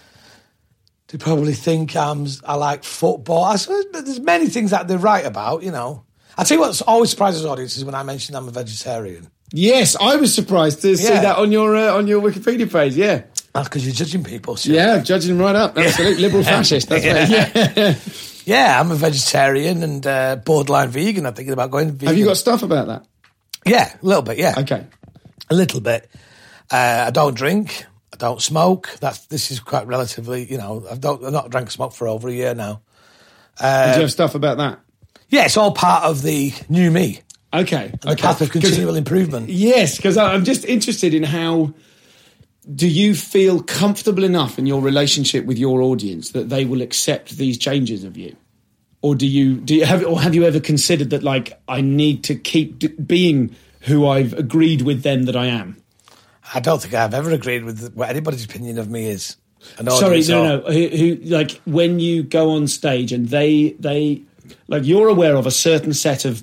probably think I like football. I suppose there's many things that they're right about, I'll tell you what always surprises audiences when I mention I'm a vegetarian. Yes, I was surprised to see that on your Wikipedia page. Yeah, that's because you're judging people. So. Yeah, judging them right up. Absolutely, liberal fascist. That's right. Yeah, I'm a vegetarian and borderline vegan. I'm thinking about going vegan. Have you got stuff about that? Yeah, a little bit. Yeah. Okay, a little bit. I don't drink. I don't smoke. This is quite relatively. I've not drank smoke for over a year now. Do you have stuff about that? Yeah, it's all part of the new me. Okay. The path of continual improvement. Yes, because I'm just interested in how do you feel comfortable enough in your relationship with your audience that they will accept these changes of you? Or have you ever considered that, like, I need to keep being who I've agreed with them that I am? I don't think I've ever agreed with what anybody's opinion of me is. Sorry, no. Who like when you go on stage and they like you're aware of a certain set of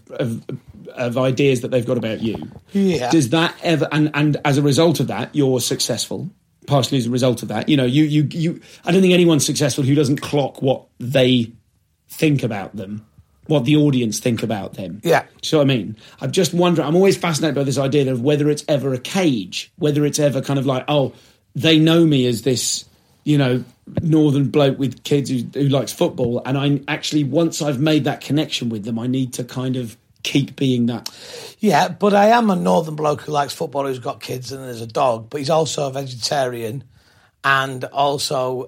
ideas that they've got about you. Yeah. Does that ever and as a result of that you're successful? partially as a result of that. You know, you I don't think anyone's successful who doesn't clock what they think about them, what the audience think about them. Yeah. Do you know what I mean? I'm just wondering, I'm always fascinated by this idea of whether it's ever a cage, whether it's ever kind of like, oh, they know me as this, you know, northern bloke with kids who likes football, and I actually, once I've made that connection with them, I need to kind of keep being that. Yeah, but I am a northern bloke who likes football, who's got kids and there's a dog, but he's also a vegetarian, and also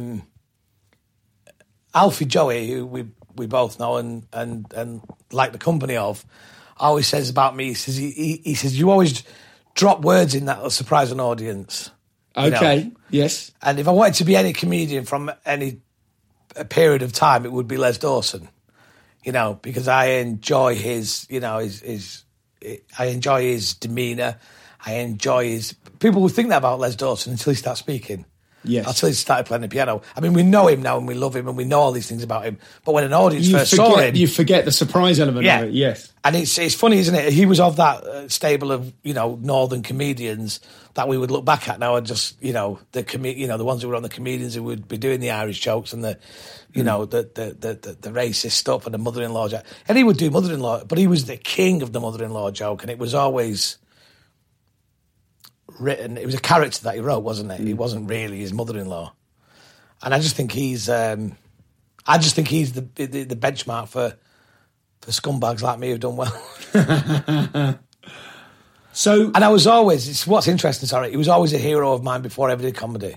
Alfie Joey, who we both know and like the company of, always says about me, he says you always drop words in that will surprise an audience. Okay, know? yes. And if I wanted to be any comedian from any period of time, it would be Les Dawson. You know, because I enjoy his, you know, I enjoy his demeanour. I enjoy his... People will think that about Les Dawson until he starts speaking. Yes. Until he started playing the piano. I mean, we know him now and we love him and we know all these things about him. But when an audience first saw him... You forget the surprise element of it, yes. And it's funny, isn't it? He was of that stable of, you know, northern comedians that we would look back at now and just, you know, the ones who were on the comedians who would be doing the Irish jokes and the, you know, the racist stuff and the mother-in-law joke. And he would do mother-in-law, but he was the king of the mother-in-law joke, and it was always written. It was a character that he wrote, wasn't it? He wasn't really his mother-in-law. And I just think he's the benchmark for scumbags like me who've done well. So, and I was always, it's what's interesting, sorry, he was always a hero of mine before I ever did comedy.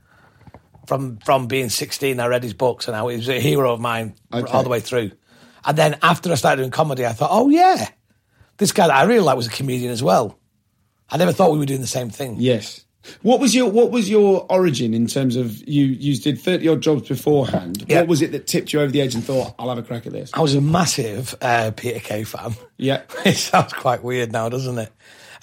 From being 16, I read his books, and he was a hero of mine all the way through. And then after I started doing comedy, I thought, oh yeah, this guy that I really like was a comedian as well. I never thought we were doing the same thing. Yes. What was your origin in terms of you did 30 odd jobs beforehand? Yeah. What was it that tipped you over the edge and thought, I'll have a crack at this? I was a massive Peter Kay fan. Yeah. It sounds quite weird now, doesn't it?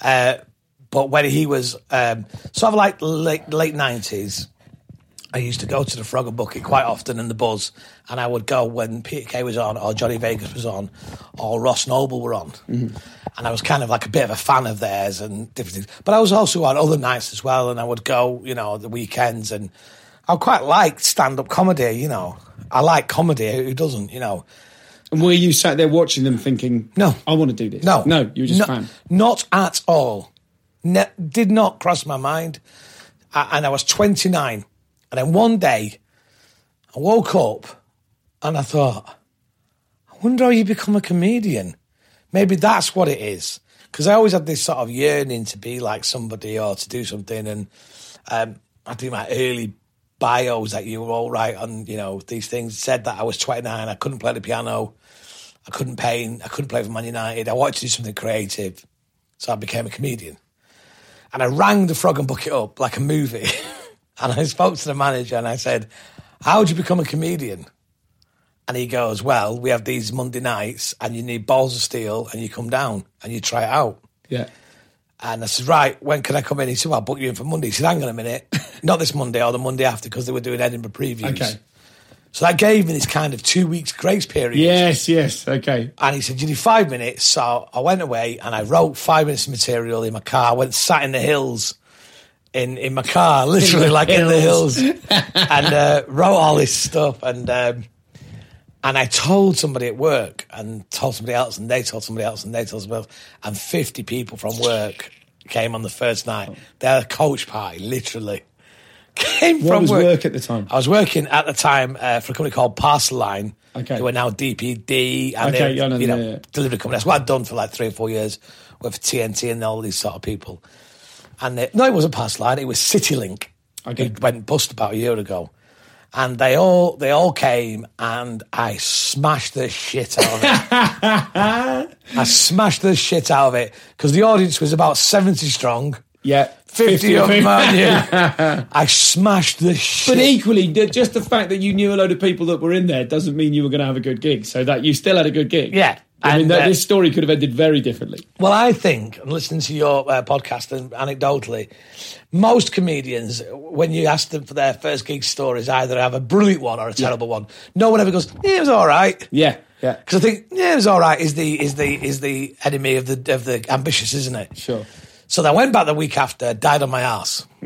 But when he was sort of like late 90s, I used to go to the Frog and Bucket quite often in the Buzz, and I would go when Peter Kay was on, or Johnny Vegas was on, or Ross Noble were on. Mm-hmm. And I was kind of like a bit of a fan of theirs and different things. But I was also on other nights as well, and I would go, you know, the weekends, and I quite liked stand-up comedy, you know. I like comedy, who doesn't, you know. And were you sat there watching them thinking, no, I want to do this? No, you were just a fan? Not at all. Did not cross my mind. And I was 29. And then one day, I woke up and I thought, I wonder how you become a comedian. Maybe that's what it is. Because I always had this sort of yearning to be like somebody or to do something. And I think my early bios that you were all right on, you know, these things said that I was 29, I couldn't play the piano, I couldn't paint, I couldn't play for Man United, I wanted to do something creative. So I became a comedian. And I rang the Frog and Bucket up like a movie. And I spoke to the manager and I said, how would you become a comedian? And he goes, well, we have these Monday nights and you need balls of steel and you come down and you try it out. Yeah. And I said, right, when can I come in? He said, well, I'll book you in for Monday. He said, hang on a minute. Not this Monday or the Monday after, because they were doing Edinburgh previews. Okay. So that gave me this kind of 2 weeks grace period. Yes, okay. And he said, you need 5 minutes. So I went away and I wrote 5 minutes of material in my car. I went sat in the hills in my car, literally like in the hills, and wrote all this stuff. And I told somebody at work and told somebody else and they told somebody else and they told somebody else. And 50 people from work came on the first night. They had a coach party, literally. Came from What was work. work at the time? I was working at the time for a company called Parcel Line, Okay. who are now DPD, and Okay, they're, yeah. delivery company. That's what I'd done for like 3 or 4 years with TNT and all these sort of people. And it wasn't Parcel Line, it was CityLink. Okay. It went bust about a year ago. And they all came and I smashed the shit out of it. I smashed the shit out of it because the audience was about 70 strong. Yeah. 50 of them, yeah. I smashed the shit. But equally, just the fact that you knew a load of people that were in there doesn't mean you were going to have a good gig. So that you still had a good gig. Yeah. I mean, And, this story could have ended very differently. Well, I think, and listening to your podcast and anecdotally, most comedians, when you ask them for their first gig stories, either have a brilliant one or a terrible one. No one ever goes, yeah, it was all right. Yeah. Because I think, yeah, it was all right is the enemy of the ambitious, isn't it? Sure. So I went back the week after, died on my arse. Mm-hmm.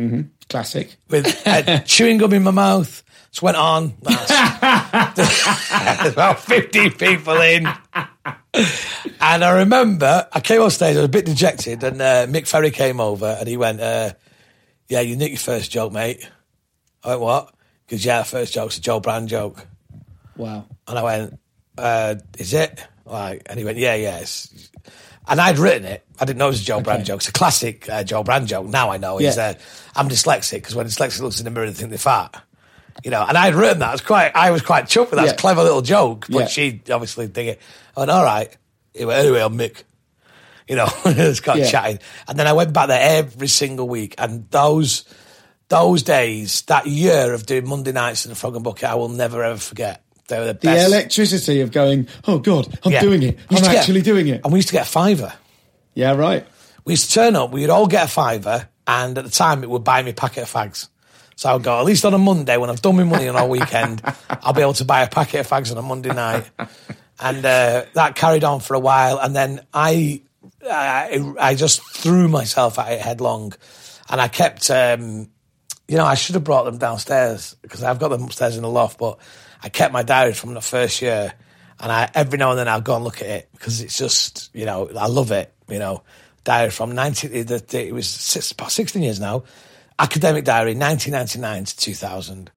Classic. With chewing gum in my mouth. Just went on. There's about 50 people in. And I remember I came on stage, I was a bit dejected, and Mick Ferry came over and he went, yeah, you nicked your first joke, mate. I went, what? Because, yeah, the first joke's a Joe Brand joke. Wow. And I went, is it? And he went, yeah, yes. And I'd written it. I didn't know it was a Joe Brand joke. It's a classic Joe Brand joke. Now I know. Yeah. I'm dyslexic, because when dyslexic looks in the mirror, they think they fart. You know, and I'd written that. I was quite chuffed with that. It's a clever little joke, but she obviously did it. I went, all right. He went, anyway, I'm Mick. You know, just got chatting. And then I went back there every single week. And those days, that year of doing Monday nights in the Frog and Bucket, I will never, ever forget. They were the best. The electricity of going, oh, God, I'm doing it. I'm actually doing it. And we used to get a £5. Yeah, right. We used to turn up, we'd all get a £5, and at the time it would buy me a packet of fags. So I would go, at least on a Monday, when I've done my money on all weekend, I'll be able to buy a packet of fags on a Monday night. And that carried on for a while, and then I just threw myself at it headlong. And I kept, I should have brought them downstairs, because I've got them upstairs in the loft, but I kept my diary from the first year, and every now and then I'll go and look at it, because it's just, I love it, diary from it was about 16 years now, academic diary, 1999 to 2000.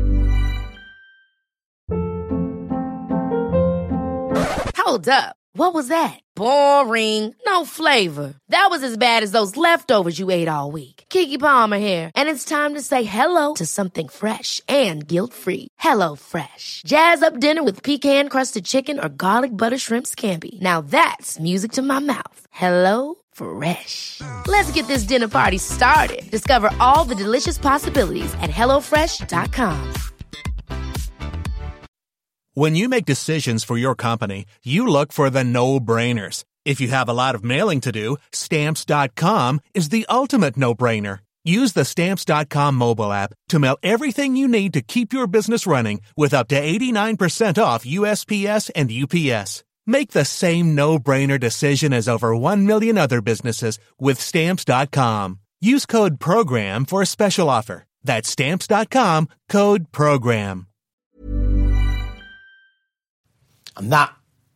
Hold up. What was that? Boring. No flavor. That was as bad as those leftovers you ate all week. Keke Palmer here, and it's time to say hello to something fresh and guilt-free. Hello Fresh. Jazz up dinner with pecan-crusted chicken or garlic butter shrimp scampi. Now that's music to my mouth. Hello Fresh. Let's get this dinner party started. Discover all the delicious possibilities at HelloFresh.com. When you make decisions for your company, you look for the no-brainers. If you have a lot of mailing to do, Stamps.com is the ultimate no-brainer. Use the Stamps.com mobile app to mail everything you need to keep your business running with up to 89% off USPS and UPS. Make the same no-brainer decision as over 1 million other businesses with Stamps.com. Use code PROGRAM for a special offer. That's Stamps.com, code PROGRAM. And that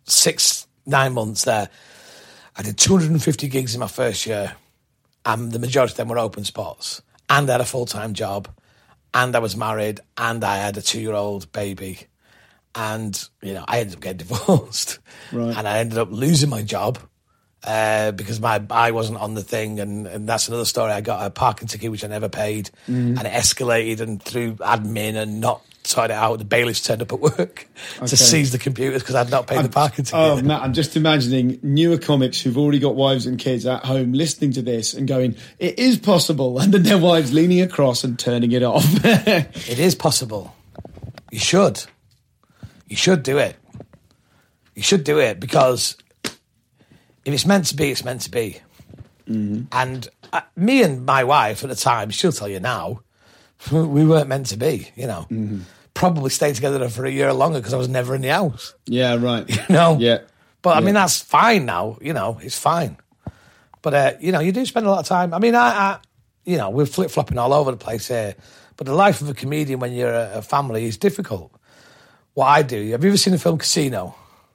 6-9 months there, I did 250 gigs in my first year, and the majority of them were open spots. And I had a full-time job, and I was married, and I had a 2-year-old baby. And, I ended up getting divorced. Right. And I ended up losing my job because I wasn't on the thing, and that's another story. I got a parking ticket, which I never paid, and it escalated, and through admin and not sorted it out, the bailiffs turned up at work to seize the computers because I'd not paid the parking ticket. Oh, Matt, I'm just imagining newer comics who've already got wives and kids at home listening to this and going, it is possible, and then their wives leaning across and turning it off. It is possible. You should. You should do it. You should do it, because if it's meant to be, it's meant to be. Mm-hmm. And me and my wife at the time, she'll tell you now, we weren't meant to be, Mm-hmm. Probably stayed together for a year longer because I was never in the house. Yeah, right. Yeah. But, I mean, that's fine now, it's fine. But, you do spend a lot of time. I mean, we're flip-flopping all over the place here. But the life of a comedian when you're a family is difficult. What I do, have you ever seen the film Casino?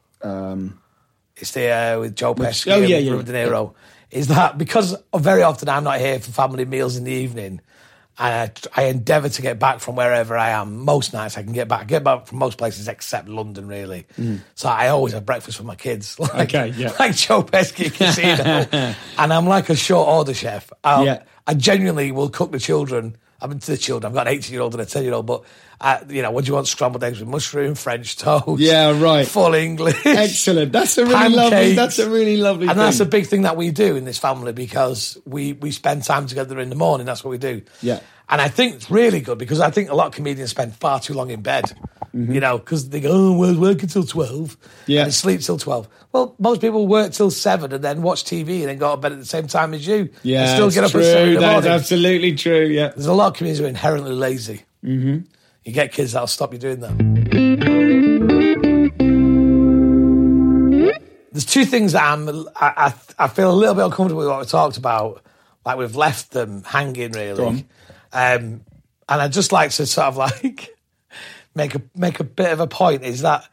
It's the with Joe Pesci and Robert De Niro. Is that because very often I'm not here for family meals in the evening, I endeavour to get back from wherever I am. Most nights I can get back from most places except London, really. So I always have breakfast with my kids, like Joe Pesci Casino. And I'm like a short order chef. I genuinely will cook the children. I've been to the children. I've got an 18-year-old and a 10-year-old, but, what do you want? Scrambled eggs with mushroom, French toast. Yeah, right. Full English. Excellent. That's a really lovely thing. And that's a big thing that we do in this family, because we spend time together in the morning. That's what we do. Yeah. And I think it's really good, because I think a lot of comedians spend far too long in bed, because they go, we're working till 12 and sleep till 12. Well, most people work till 7 and then watch TV and then go to bed at the same time as you. Yeah, and still get up at 7 in the morning. That's absolutely true, yeah. There's a lot of comedians who are inherently lazy. Mm-hmm. You get kids that'll stop you doing that. There's two things that I feel a little bit uncomfortable with what we talked about. Like, we've left them hanging, really. And I'd just like to sort of like make a bit of a point, is that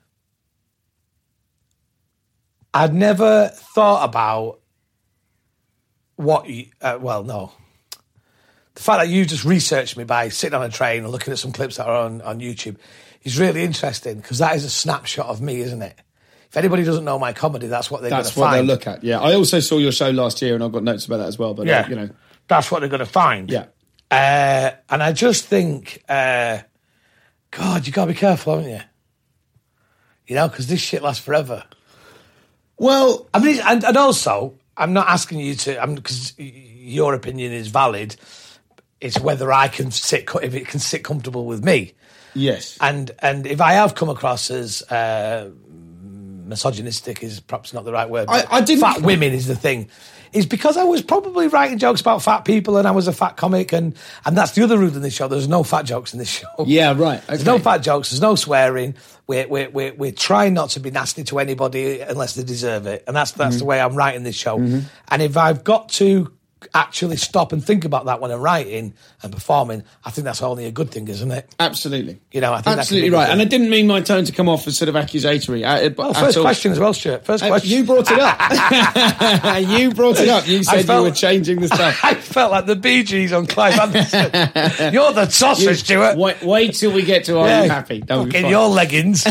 I'd never thought about what you, no. The fact that you just researched me by sitting on a train and looking at some clips that are on YouTube is really interesting, because that is a snapshot of me, isn't it? If anybody doesn't know my comedy, that's what they're going to find. That's what they'll look at, yeah. I also saw your show last year and I've got notes about that as well. But yeah, you know, that's what they're going to find. Yeah. And I just think, God, you got to be careful, haven't you? You know, because this shit lasts forever. Well, I mean, and also, I'm not asking you to, because your opinion is valid. It's whether I can if it can sit comfortable with me. Yes. And if I have come across as misogynistic is perhaps not the right word. I didn't. Fat women is the thing. Is because I was probably writing jokes about fat people and I was a fat comic, and that's the other rule in this show. There's no fat jokes in this show. Yeah, right. Okay. There's no fat jokes. There's no swearing. We're trying not to be nasty to anybody unless they deserve it, and that's the way I'm writing this show. Mm-hmm. And if I've got to actually stop and think about that when I'm writing and performing, I think that's only a good thing, isn't it? Absolutely. You know, I think absolutely right. And I didn't mean my tone to come off as sort of accusatory. First question as well, Stuart. First question. You brought it up. You brought it up. You said you were changing the stuff. I felt like the Bee Gees on Clive Anderson. You're the tosser, Stuart. Wait till we get to Are You Happy? In your leggings.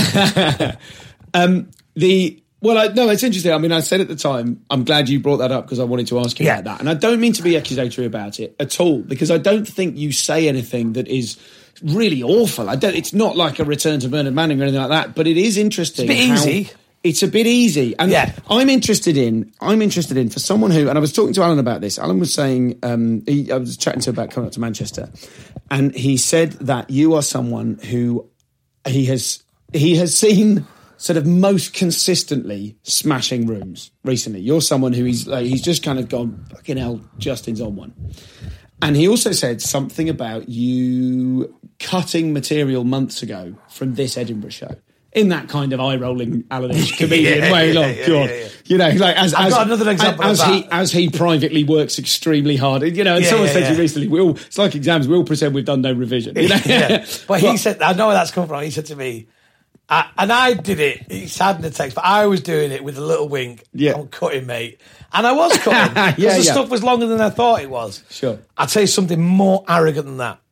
No, it's interesting. I mean, I said at the time, I'm glad you brought that up because I wanted to ask you about that. And I don't mean to be accusatory about it at all, because I don't think you say anything that is really awful. It's not like a return to Bernard Manning or anything like that, but it is interesting. It's a bit easy. It's a bit easy. And I'm interested in, for someone who, and I was talking to Alan about this. Alan was saying, I was chatting to him about coming up to Manchester, and he said that you are someone who he has seen sort of most consistently smashing rooms recently. You're someone who he's just kind of gone, fucking hell, Justin's on one. And he also said something about you cutting material months ago from this Edinburgh show, in that kind of eye-rolling Alan-ish comedian way. You know, like I've got another example of that. As he privately works extremely hard. You know, and someone said to me recently, it's like exams, we all pretend we've done no revision. You know? But he said, I know where that's come from. He said to me, and I did it, he said in the text, but I was doing it with a little wink. Yeah. I'm cutting, mate. And I was cutting. Because the stuff was longer than I thought it was. Sure. I'll tell you something more arrogant than that.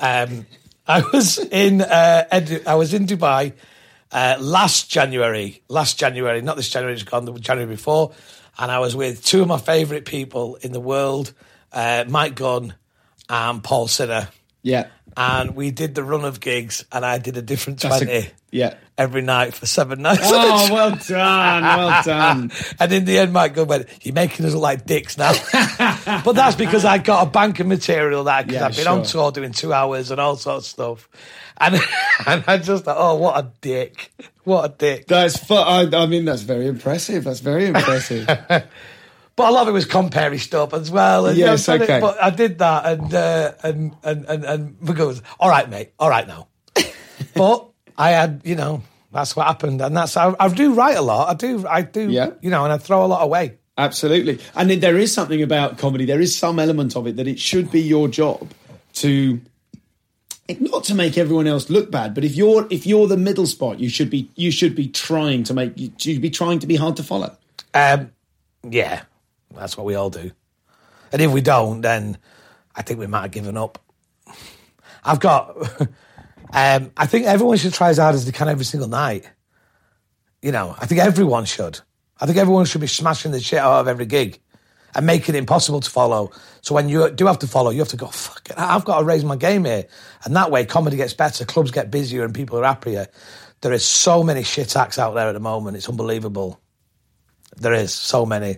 I was in Dubai last January, not this January, it's gone, the January before, and I was with two of my favourite people in the world, Mike Gunn and Paul Sinner. Yeah. And we did the run of gigs, and I did a different 20 every night for 7 nights. Oh, well done, well done. And in the end, Mike Gunn went, you're making us look like dicks now. But that's because I got a bank of material that I've been on tour doing 2 hours and all sorts of stuff. And I just thought, oh, what a dick. What a dick. I mean, that's very impressive. That's very impressive. But a lot of it was compare stuff as well. And, yes, okay. But I did that, and we goes, all right, mate, all right now. But I had, that's what happened, and that's I do write a lot. I do, and I throw a lot away. Absolutely, and there is something about comedy. There is some element of it that it should be your job to. Not to make everyone else look bad, but if you're the middle spot, you should be trying to be hard to follow. Yeah. That's what we all do. And if we don't, then I think we might have given up. I've got... I think everyone should try as hard as they can every single night. I think everyone should. I think everyone should be smashing the shit out of every gig and making it impossible to follow. So when you do have to follow, you have to go, fuck it, I've got to raise my game here. And that way, comedy gets better, clubs get busier, and people are happier. There is so many shit acts out there at the moment. It's unbelievable. There is so many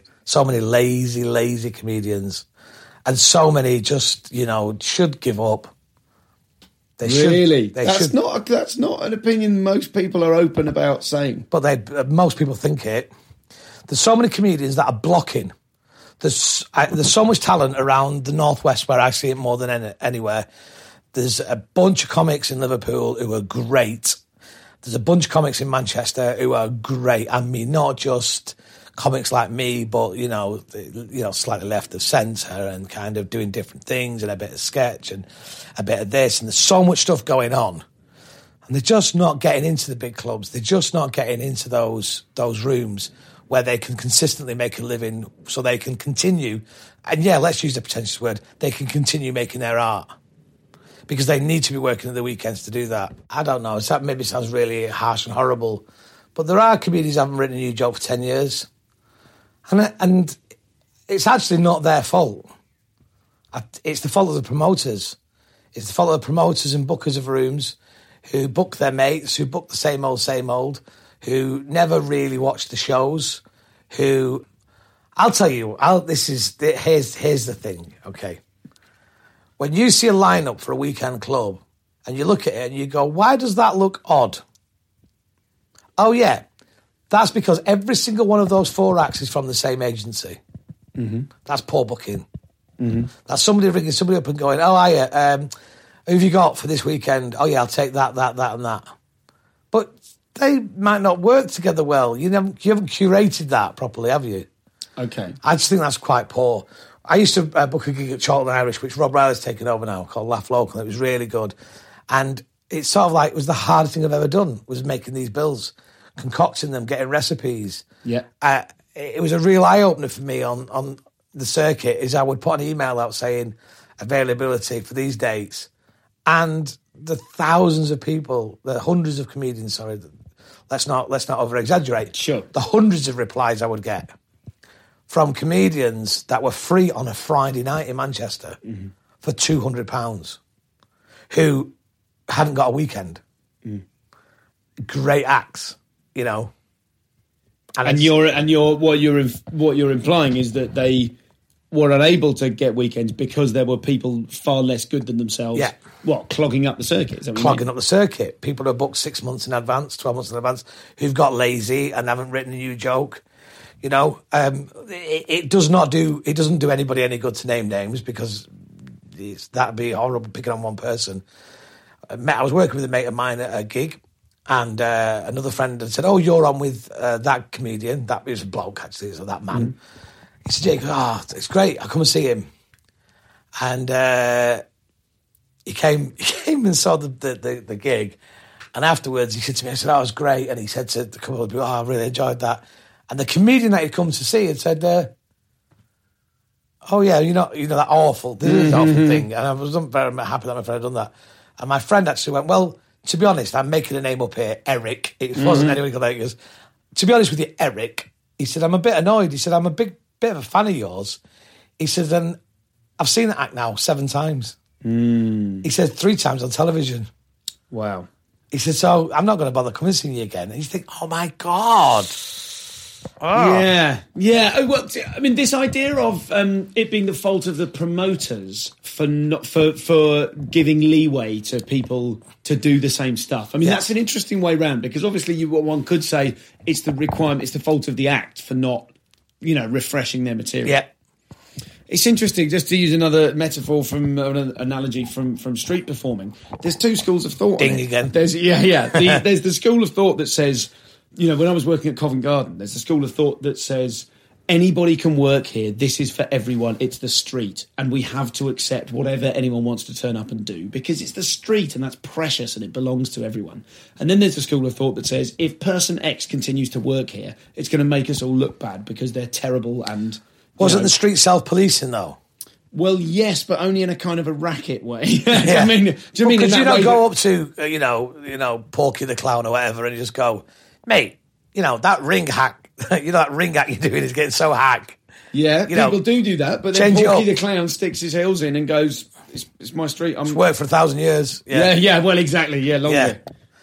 lazy comedians, and so many just, should give up. They really? Should. That's not an opinion most people are open about saying. But most people think it. There's so many comedians that are blocking. There's so much talent around the Northwest where I see it more than anywhere. There's a bunch of comics in Liverpool who are great. There's a bunch of comics in Manchester who are great. I mean, not just comics like me, but, slightly left of centre and kind of doing different things and a bit of sketch and a bit of this. And there's so much stuff going on. And they're just not getting into the big clubs. They're just not getting into those rooms where they can consistently make a living so they can continue. And yeah, let's use the pretentious word. They can continue making their art because they need to be working at the weekends to do that. I don't know. That maybe sounds really harsh and horrible. But there are comedians who haven't written a new joke for 10 years. And it's actually not their fault. It's the fault of the promoters. It's the fault of the promoters and bookers of rooms who book their mates, who book the same old, who never really watch the shows, who... I'll tell you, here's the thing, okay? When you see a lineup for a weekend club and you look at it and you go, why does that look odd? Oh, yeah, that's because every single one of those 4 acts is from the same agency. Mm-hmm. That's poor booking. Mm-hmm. That's somebody ringing somebody up and going, who have you got for this weekend? Oh, yeah, I'll take that, and that. But they might not work together well. You haven't curated that properly, have you? Okay. I just think that's quite poor. I used to book a gig at Charlton Irish, which Rob Riley's taken over now, called Laugh Local. It was really good. And it's sort of like, it was the hardest thing I've ever done, was making these bills, concocting them, getting recipes. Yeah. It was a real eye-opener for me on the circuit, is I would put an email out saying availability for these dates. And the thousands of people, the hundreds of comedians, let's not over-exaggerate. Sure. The hundreds of replies I would get from comedians that were free on a Friday night in Manchester for £200 who hadn't got a weekend. Mm. Great acts, you know. And what you're implying is that they were unable to get weekends because there were people far less good than themselves. Yeah. Clogging up the circuit? Clogging up the circuit. People who are booked 6 months in advance, 12 months in advance, who've got lazy and haven't written a new joke. You know, it doesn't do anybody any good to name names because that'd be horrible picking on one person. I was working with a mate of mine at a gig, and another friend had said, "Oh, you're on with that comedian." That was a bloke, actually, so that man. He said, "Jake, it's great. I'll come and see him." And he came and saw the gig, and afterwards he said to me, I said, "Oh, it was great." And he said to a couple of people, "Oh, I really enjoyed that." And the comedian that he'd come to see had said, "Oh yeah, you know that awful, this is an awful thing." And I was very happy that my friend had done that. And my friend actually went, "Well, to be honest, I'm making a name up here, Eric." It wasn't anyone called Eric. He goes, "To be honest with you, Eric," he said, "I'm a bit annoyed." He said, "I'm a bit of a fan of yours." He said, "And I've seen that act now 7 times." He said 3 times on television. Wow. He said, "So I'm not going to bother coming and seeing you again." And you think, oh my God. Oh. Yeah. Well, I mean, this idea of it being the fault of the promoters for giving leeway to people to do the same stuff. I mean, that's an interesting way round, because obviously one could say it's the requirement, it's the fault of the act for not, refreshing their material. Yeah. It's interesting, just to use another metaphor from an analogy from street performing. There's 2 schools of thought. Ding again. There's the school of thought that says, when I was working at Covent Garden, there's a school of thought that says anybody can work here. This is for everyone. It's the street, and we have to accept whatever anyone wants to turn up and do because it's the street, and that's precious, and it belongs to everyone. And then there's a school of thought that says if person X continues to work here, it's going to make us all look bad because they're terrible and. Wasn't the street self-policing, though? Well, yes, but only in a kind of a racket way. Yeah. Do you mean because you don't go that... up to, Porky the Clown or whatever and you just go, "Mate, that ring hack, that ring hack you're doing is getting so hack." Yeah, people do that, but then Porky the Clown sticks his heels in and goes, it's my street. It's worked for 1,000 years. Yeah, well, exactly, longer.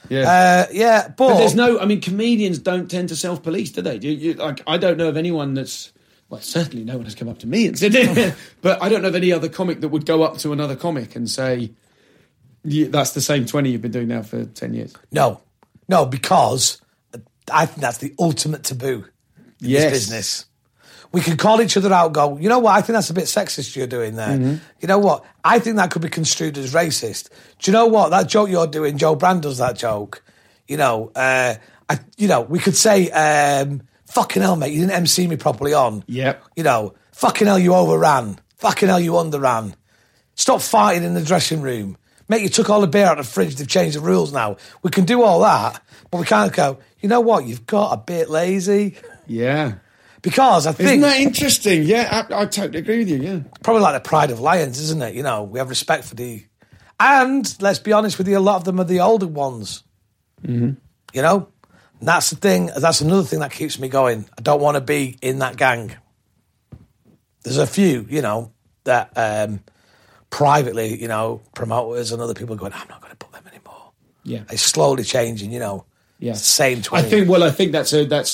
Yeah. But there's comedians don't tend to self-police, do they? I don't know of anyone that's... Well, certainly no one has come up to me and said it. But I don't know of any other comic that would go up to another comic and say, "That's the same 20 you've been doing now for 10 years." No, because I think that's the ultimate taboo in this business. We can call each other out and go, "You know what, I think that's a bit sexist you're doing there. Mm-hmm. You know what, I think that could be construed as racist. Do you know what, that joke you're doing, Joe Brand does that joke. We could say... fucking hell, mate, you didn't MC me properly on. Yep. You know, fucking hell, you overran. Fucking hell, you underran. Stop fighting in the dressing room. Mate, you took all the beer out of the fridge. They've changed the rules now. We can do all that, but we can't go, you know what, you've got a bit lazy. Yeah. Because I think... Isn't that interesting? Yeah, I totally agree with you, yeah. Probably like the pride of lions, isn't it? You know, we have respect for the... And, let's be honest with you, a lot of them are the older ones. Mm-hmm. You know? And that's the thing. That's another thing that keeps me going. I don't want to be in that gang. There's a few, you know, that privately, you know, promoters and other people are going, I'm not going to put them anymore. Yeah. It's slowly changing, you know. Yeah. It's the same 20. I think that's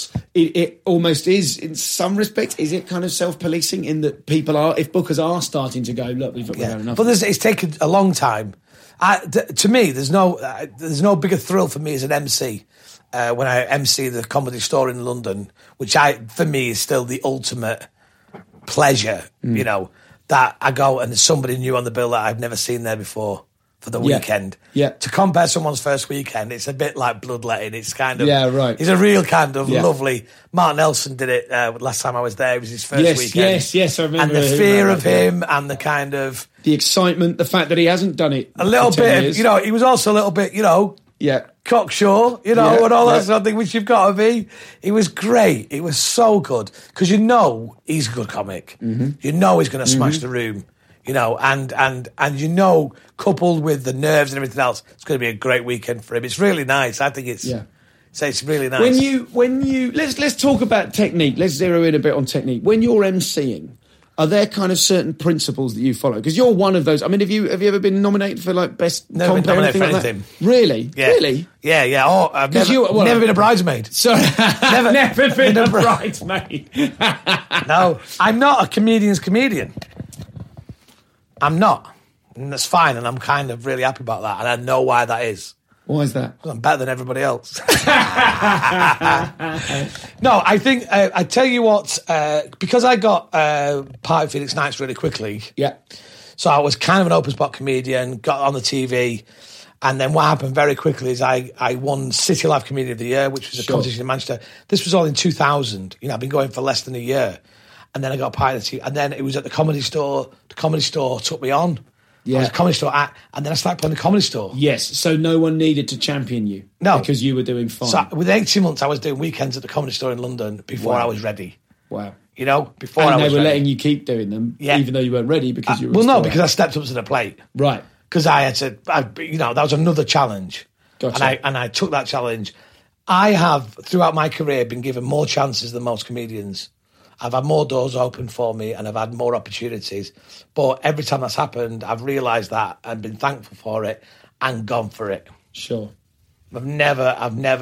it almost is in some respects. Is it kind of self-policing in that people are, if bookers are starting to go, look, we've had enough. But it's taken a long time. To me, there's no bigger thrill for me as an MC when I MC the Comedy Store in London, which for me is still the ultimate pleasure, you know, that I go and there's somebody new on the bill that I've never seen there before for the weekend. Yeah. To compare someone's first weekend, it's a bit like bloodletting. It's kind of... Yeah, right. It's a real kind of lovely... Martin Nelson did it last time I was there. It was his first weekend. Yes, I remember. And the fear of him and the kind of... The excitement, the fact that he hasn't done it a little for 10 bit, years. you know, he was also a little bit, you know... Yeah. Cocksure, you know, and all that sort of thing, which you've got to be. It was great. It was so good. Because you know he's a good comic. Mm-hmm. You know he's going to smash the room. You know, and you know, coupled with the nerves and everything else, it's going to be a great weekend for him. It's really nice. I think it's really nice. When you let's talk about technique. Let's zero in a bit on technique. When you're MCing, are there kind of certain principles that you follow? Because you're one of those. I mean, have you ever been nominated for like best? Never been nominated for anything. Like Really? Yeah. Really? Yeah. Oh, I've never been a bridesmaid. Sorry, never been a bridesmaid. No, I'm not a comedian's comedian. I'm not. And that's fine, and I'm kind of really happy about that, and I know why that is. Why is that? Because I'm better than everybody else. No, I think, I tell you what, because I got part of Phoenix Nights really quickly, so I was kind of an open spot comedian, got on the TV, and then what happened very quickly is I won City Life Comedian of the Year, which was a competition in Manchester. This was all in 2000. You know, I've been going for less than a year. And then I got a part of the TV, and then it was at the Comedy Store. The Comedy Store took me on. I was a Comedy Store act, and then I started playing the Comedy Store. Yes, so no one needed to champion you. No. Because you were doing fine. So within 18 months, I was doing weekends at the Comedy Store in London before I was ready. Wow. You know, before and I was they were ready. letting you keep doing them, even though you weren't ready because you were because I stepped up to the plate. Right. Because I had to, that was another challenge. Gotcha. And I took that challenge. I have, throughout my career, been given more chances than most comedians. I've had more doors open for me and I've had more opportunities. But every time that's happened, I've realised that and been thankful for it and gone for it. Sure. I've never,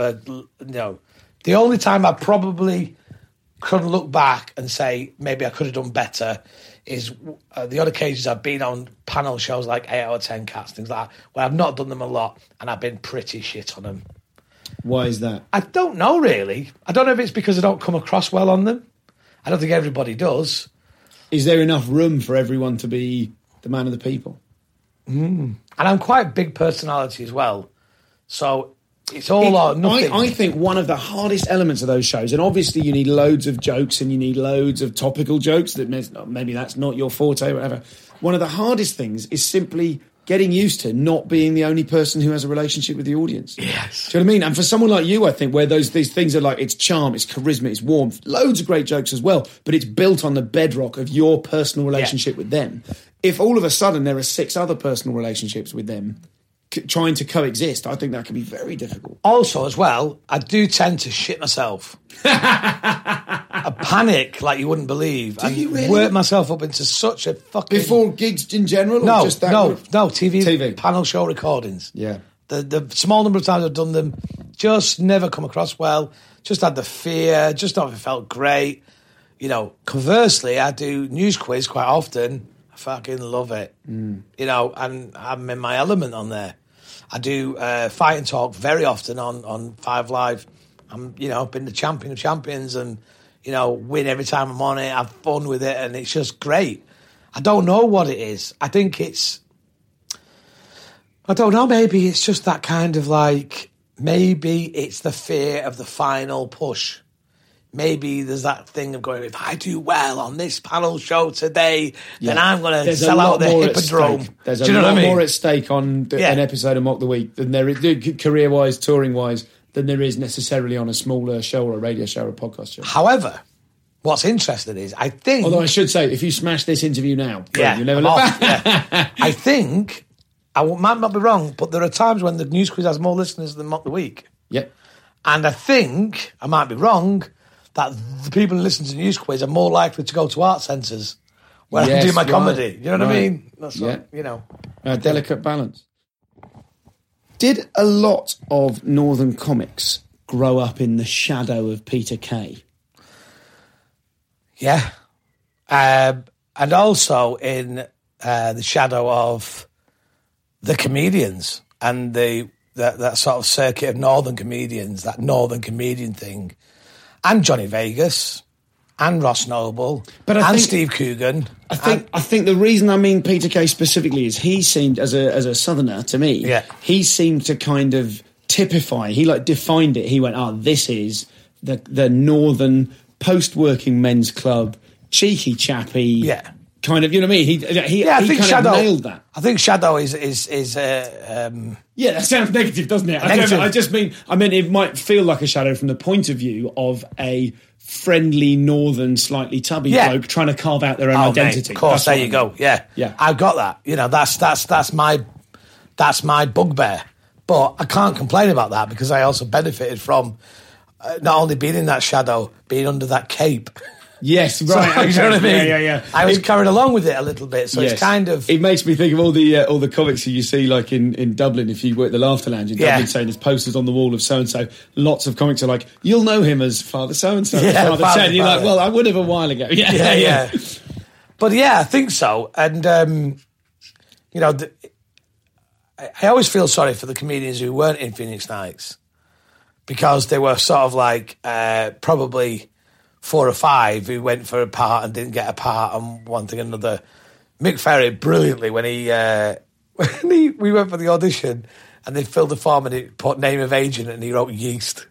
the only time I probably could look back and say maybe I could have done better is the odd occasions I've been on panel shows like 8 out of 10 Cats, things like that, where I've not done them a lot and I've been pretty shit on them. Why is that? I don't know, really. I don't know if it's because I don't come across well on them. I don't think everybody does. Is there enough room for everyone to be the man of the people? And I'm quite a big personality as well. So it's all or nothing. I think one of the hardest elements of those shows, and obviously you need loads of jokes and you need loads of topical jokes, that maybe that's not your forte, whatever. One of the hardest things is simply getting used to not being the only person who has a relationship with the audience. Yes. Do you know what I mean? And for someone like you, I think, where these things are like, it's charm, it's charisma, it's warmth, loads of great jokes as well, but it's built on the bedrock of your personal relationship with them. If all of a sudden there are 6 other personal relationships with them trying to coexist, I think that can be very difficult. Also, as well, I do tend to shit myself. I panic like you wouldn't believe. Do you really? Work myself up into such a fucking... Before gigs in general? Or No, just that TV panel show recordings. Yeah. The small number of times I've done them, just never come across well, just had the fear, just not felt great. You know, conversely, I do news quiz quite often. I fucking love it. You know, and I'm in my element on there. I do fight and talk very often on 5 Live. I'm, been the champion of champions and, win every time I'm on it, have fun with it, and it's just great. I don't know what it is. I think I don't know, maybe it's just that kind of like, maybe it's the fear of the final push. maybe there's that thing of going, if I do well on this panel show today, then I'm going to sell out the Hippodrome. There's a lot more at stake on an episode of Mock the Week than there is, career-wise, touring-wise, than there is necessarily on a smaller show or a radio show or a podcast show. However, what's interesting is, I think... Although I should say, if you smash this interview now, you never look back. I think, I might not be wrong, but there are times when the News Quiz has more listeners than Mock the Week. Yep. And I think, I might be wrong, that the people who listen to the News Quiz are more likely to go to art centres where I do my comedy. You know what I mean? That's what, you know. A delicate balance. Did a lot of Northern comics grow up in the shadow of Peter Kay? Yeah. And also in the shadow of the comedians and that sort of circuit of Northern comedians, that Northern comedian thing. And Johnny Vegas, and Ross Noble, and Steve Coogan. I think the reason I mean Peter Kay specifically is he seemed, as a Southerner to me, he seemed to kind of typify. He defined it. He went, this is the Northern post-working men's club, cheeky chappy. Kind of, you know what I mean? He kind of nailed that. I think Shadow is that sounds negative, doesn't it? I mean, it might feel like a shadow from the point of view of a friendly Northern, slightly tubby bloke trying to carve out their own identity. Mate, of course, there you go. Yeah, I've got that. You know, that's my bugbear. But I can't complain about that because I also benefited from not only being in that shadow, being under that cape. Yes, right. So, you know what I mean? Yeah. I was carried along with it a little bit, so it's kind of... It makes me think of all the comics that you see, like in Dublin, if you work at the Laughter Lounge in Dublin, saying there's posters on the wall of so-and-so. Lots of comics are like, you'll know him as Father so-and-so, Father Ted. You're like, well, I would have a while ago. Yeah. But yeah, I think so. And, you know, I always feel sorry for the comedians who weren't in Phoenix Nights because they were sort of like probably... 4 or 5 who went for a part and didn't get a part and one thing or another. Mick Ferry, brilliantly, when we went for the audition and they filled the form and he put name of agent and he wrote yeast.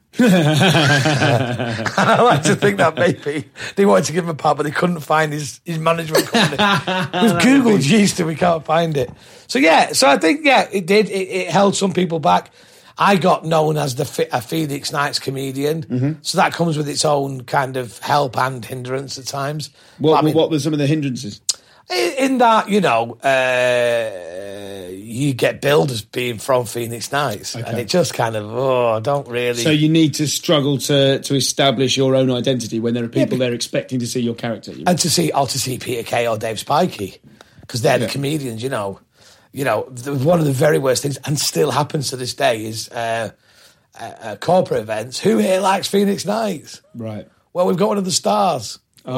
I like to think that maybe they wanted to give him a part but they couldn't find his management company. We've Googled yeast and we can't find it. So I think, it did. It held some people back. I got known as a Phoenix Nights comedian, so that comes with its own kind of help and hindrance at times. What were some of the hindrances? In that, you know, you get billed as being from Phoenix Nights, and it just kind of, don't really... So you need to struggle to establish your own identity when there are people there expecting to see your character. And to see Peter Kay or Dave Spikey, because they're the comedians, you know. You know, one of the very worst things, and still happens to this day, is corporate events. Who here likes Phoenix Nights? Right. Well, we've got one of the stars.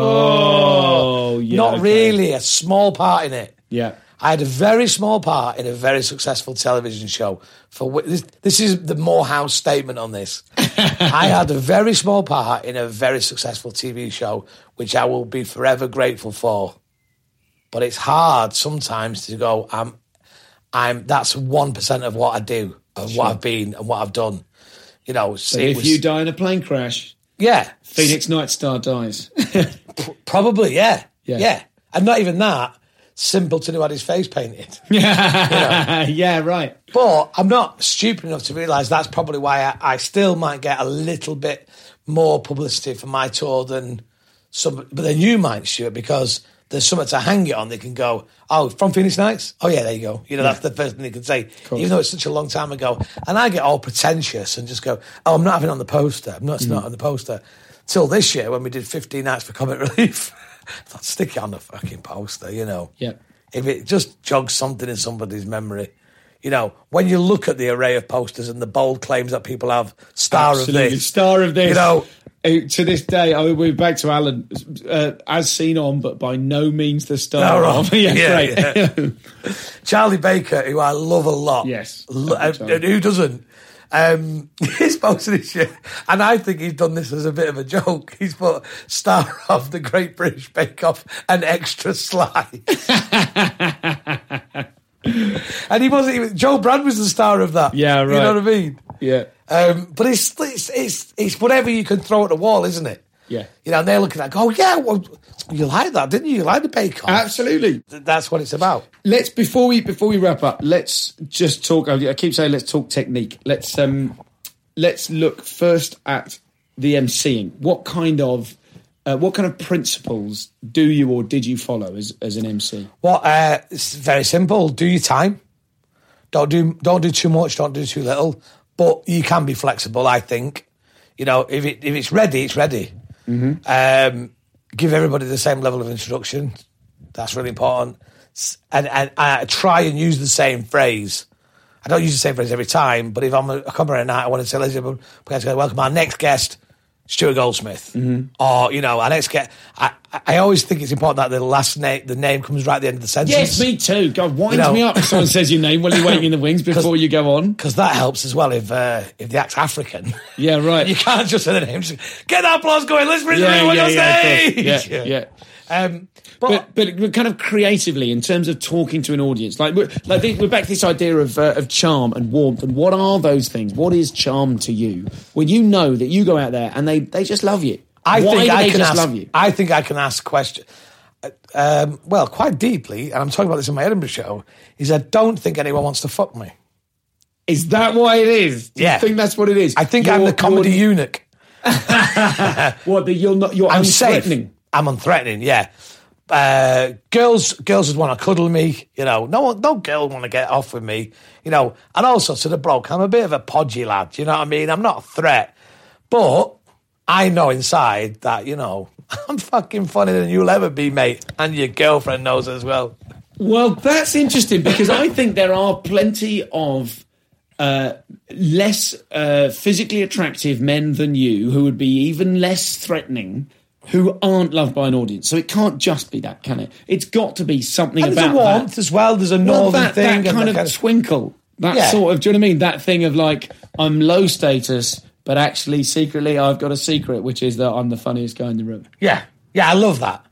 Not really. A small part in it. Yeah. I had a very small part in a very successful television show. This is the Morehouse statement on this. I had a very small part in a very successful TV show, which I will be forever grateful for. But it's hard sometimes to go, that's 1% of what I do, of what I've been and what I've done. You know, if you die in a plane crash, Phoenix Night Star dies. Probably, yeah. And not even that. Simpleton who had his face painted. Yeah, right. But I'm not stupid enough to realise that's probably why I still might get a little bit more publicity for my tour than some. But then you might, Stuart, because there's something to hang it on. They can go, from Phoenix Nights? Oh, yeah, there you go. You know, that's the first thing they can say, even though it's such a long time ago. And I get all pretentious and just go, I'm not having it on the poster. It's not on the poster. Till this year, when we did 15 Nights for Comic Relief, I thought, stick it on the fucking poster, you know. Yeah. If it just jogs something in somebody's memory. You know, when you look at the array of posters and the bold claims that people have, star of this. You know, to this day, we're back to Alan, as seen on, but by no means the star of. Great. Yeah. Charlie Baker, who I love a lot. Yes. And who doesn't? He's posted this year, and I think he's done this as a bit of a joke. He's put star of the Great British Bake Off and extra sly. And he wasn't even... Joe Brad was the star of that. Yeah, right. You know what I mean? Yeah. But it's whatever you can throw at the wall, isn't it? Yeah. You know, and they look at that and go, oh, yeah, well, you like that, didn't you? You like the bake-off. Absolutely. That's what it's about. Before we wrap up, let's just talk. I keep saying let's talk technique. Let's look first at the emceeing. What kind of principles do you or did you follow as an MC? Well, it's very simple. Do your time. Don't do too much. Don't do too little. But you can be flexible, I think. You know, if it's ready, it's ready. Mm-hmm. Give everybody the same level of introduction. That's really important. And I try and use the same phrase. I don't use the same phrase every time, but if I'm a comer at night, I want to say, ladies and gentlemen, we're going to welcome our next guest, Stuart Goldsmith. Mm-hmm. Or, you know, our next guest. I always think it's important that the name comes right at the end of the sentence. Yes, me too. God, winds me up if someone says your name while you're waiting in the wings before you go on. Because that helps as well if the act's African. Yeah, right. You can't just say the name. Just get that applause going. Let's bring everyone on stage. Yeah. But kind of creatively, in terms of talking to an audience, we're back to this idea of charm and warmth. And what are those things? What is charm to you when you know that you go out there and they just love you? I think I can ask questions. Quite deeply, and I'm talking about this in my Edinburgh show. Is I don't think anyone wants to fuck me. Is that why it is? Do you think that's what it is? I think I'm the comedy eunuch. What? You're unthreatening. I'm unthreatening. Yeah. Girls would want to cuddle me, you know. No girl would want to get off with me, you know. And also to the bloke, I'm a bit of a podgy lad, you know what I mean? I'm not a threat, but I know inside that, you know, I'm fucking funnier than you'll ever be, mate, and your girlfriend knows as well. Well, that's interesting because I think there are plenty of less physically attractive men than you who would be even less threatening, who aren't loved by an audience. So it can't just be that, can it? It's got to be something and about there's a warmth that as well. There's a northern thing. That kind of twinkle. That sort of, do you know what I mean? That thing of like, I'm low status, but actually secretly I've got a secret, which is that I'm the funniest guy in the room. Yeah. Yeah, I love that.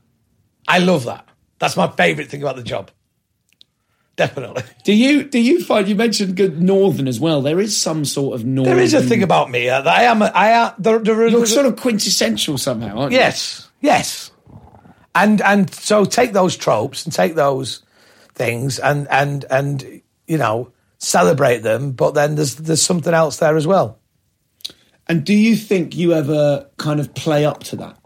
That's my favourite thing about the job. Definitely. Do you find, you mentioned good northern as well, there is some sort of northern... There is a thing about me that I am... You're sort of quintessential somehow, aren't you? Yes. And so take those tropes and take those things and you know, celebrate them, but then there's something else there as well. And do you think you ever kind of play up to that?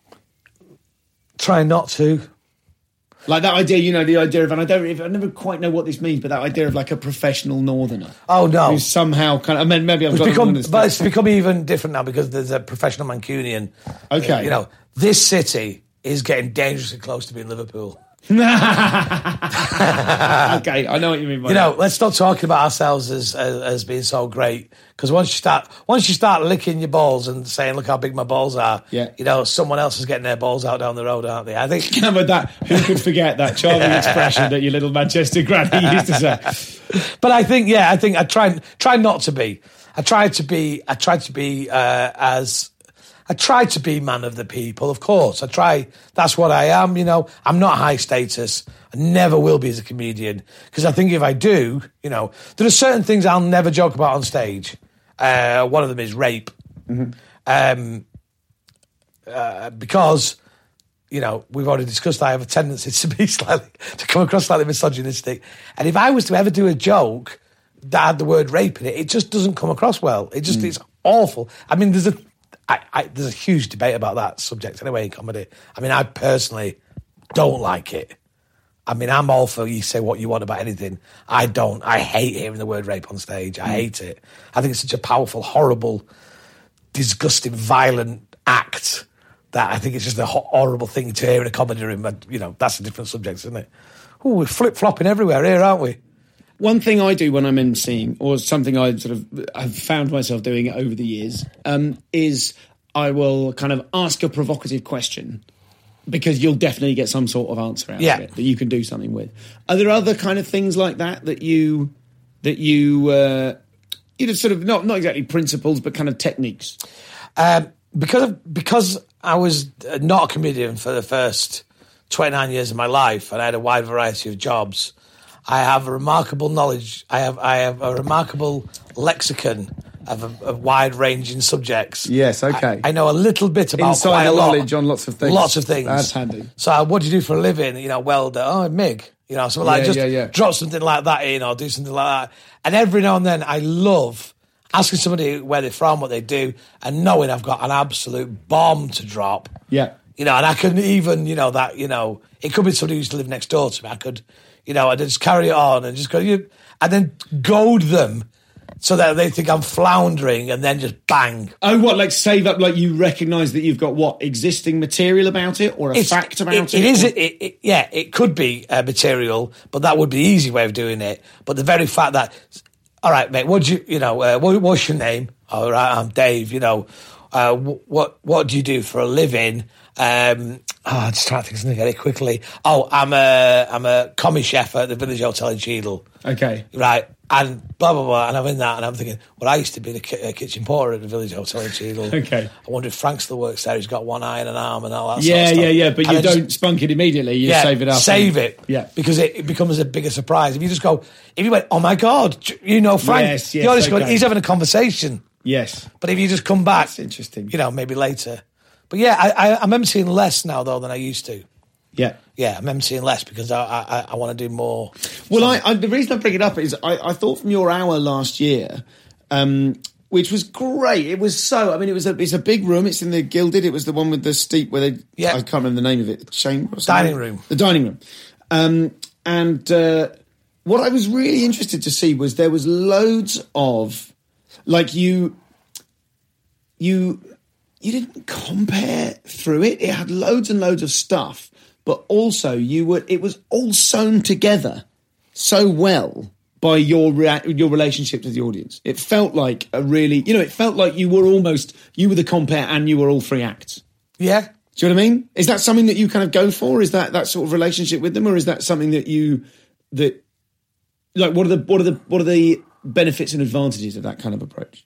Try not to. Like that idea, you know, the idea of, and I never quite know what this means, but that idea of like a professional northerner. Oh, no. Who's somehow kind of, I mean, maybe I've got it. But it's become even different now because there's a professional Mancunian. Okay. You know, this city is getting dangerously close to being Liverpool. Okay, I know what you mean by that. Let's stop talking about ourselves as being so great, because once you start licking your balls and saying, look how big my balls are, you know, someone else is getting their balls out down the road, aren't they? I think with that, who could forget that charming expression that your little Manchester granny used to say? But I think I try not to be. I try to be man of the people, of course. That's what I am, you know. I'm not high status. I never will be as a comedian. Because I think if I do, you know, there are certain things I'll never joke about on stage. One of them is rape. Mm-hmm. Because, you know, we've already discussed I have a tendency to come across slightly misogynistic. And if I was to ever do a joke that had the word rape in it, it just doesn't come across well. It's awful. I mean, there's a huge debate about that subject anyway in comedy. I mean, I personally don't like it. I mean, I'm all for you say what you want about anything. I don't. I hate hearing the word rape on stage. I hate it. I think it's such a powerful, horrible, disgusting, violent act that I think it's just a horrible thing to hear in a comedy room. But, you know, that's a different subject, isn't it? Oh, we're flip-flopping everywhere here, aren't we? One thing I do when I'm emceeing, or something I've found myself doing over the years, is I will kind of ask a provocative question, because you'll definitely get some sort of answer out of it that you can do something with. Are there other kind of things like that you know, sort of not exactly principles, but kind of techniques? Because I was not a comedian for the first 29 years of my life, and I had a wide variety of jobs. I have a remarkable knowledge. I have a remarkable lexicon of a wide-ranging subjects. Yes, okay. I know a little bit about Insider quite a lot. knowledge on lots of things. Lots of things. That's handy. So what do you do for a living? You know, welder. Oh, MIG. You know, so like drop something like that in or do something like that. And every now and then I love asking somebody where they're from, what they do, and knowing I've got an absolute bomb to drop. Yeah. You know, and I couldn't even, you know, that, you know, it could be somebody who used to live next door to me. I could, you know, I'd just carry it on and just go, and then goad them so that they think I'm floundering and then just bang. Oh, what, like save up, like you recognise that you've got what, existing material about it or a fact about it? It is, it could be material, but that would be the easy way of doing it. But the very fact that, all right, mate, what's your name? All right, I'm Dave, you know, what do you do for a living? I'm just trying to think of something very quickly. Oh, I'm a commie chef at the Village Hotel in Cheadle. Okay. Right. And blah, blah, blah. And I'm in that and I'm thinking, well, I used to be the kitchen porter at the Village Hotel in Cheadle. Okay. I wonder if Frank still works there. He's got one eye and an arm and all that sort of stuff. Yeah. But you don't spunk it immediately. You save it up. Save it. Yeah. Because it becomes a bigger surprise. If you just go, if you went, oh my God, you know Frank. Yes, you're just going, he's having a conversation. Yes. But if you just come back. That's interesting. You know, maybe later. But yeah, I remember seeing less now, though, than I used to. Yeah. Yeah, I remember seeing less because I want to do more. Well, the reason I bring it up is I thought from your hour last year, which was great. It was it's a big room. It's in the Gilded. It was the one with the steep where they, I can't remember the name of it. Chamber or something? Dining room. The dining room. And what I was really interested to see was there was loads of, like you didn't compare through it. It had loads and loads of stuff, but also it was all sewn together so well by your relationship with the audience. It felt like it felt like you were the compare and you were all three acts. Yeah. Do you know what I mean? Is that something that you kind of go for? Is that sort of relationship with them, or is that something that what are the benefits and advantages of that kind of approach?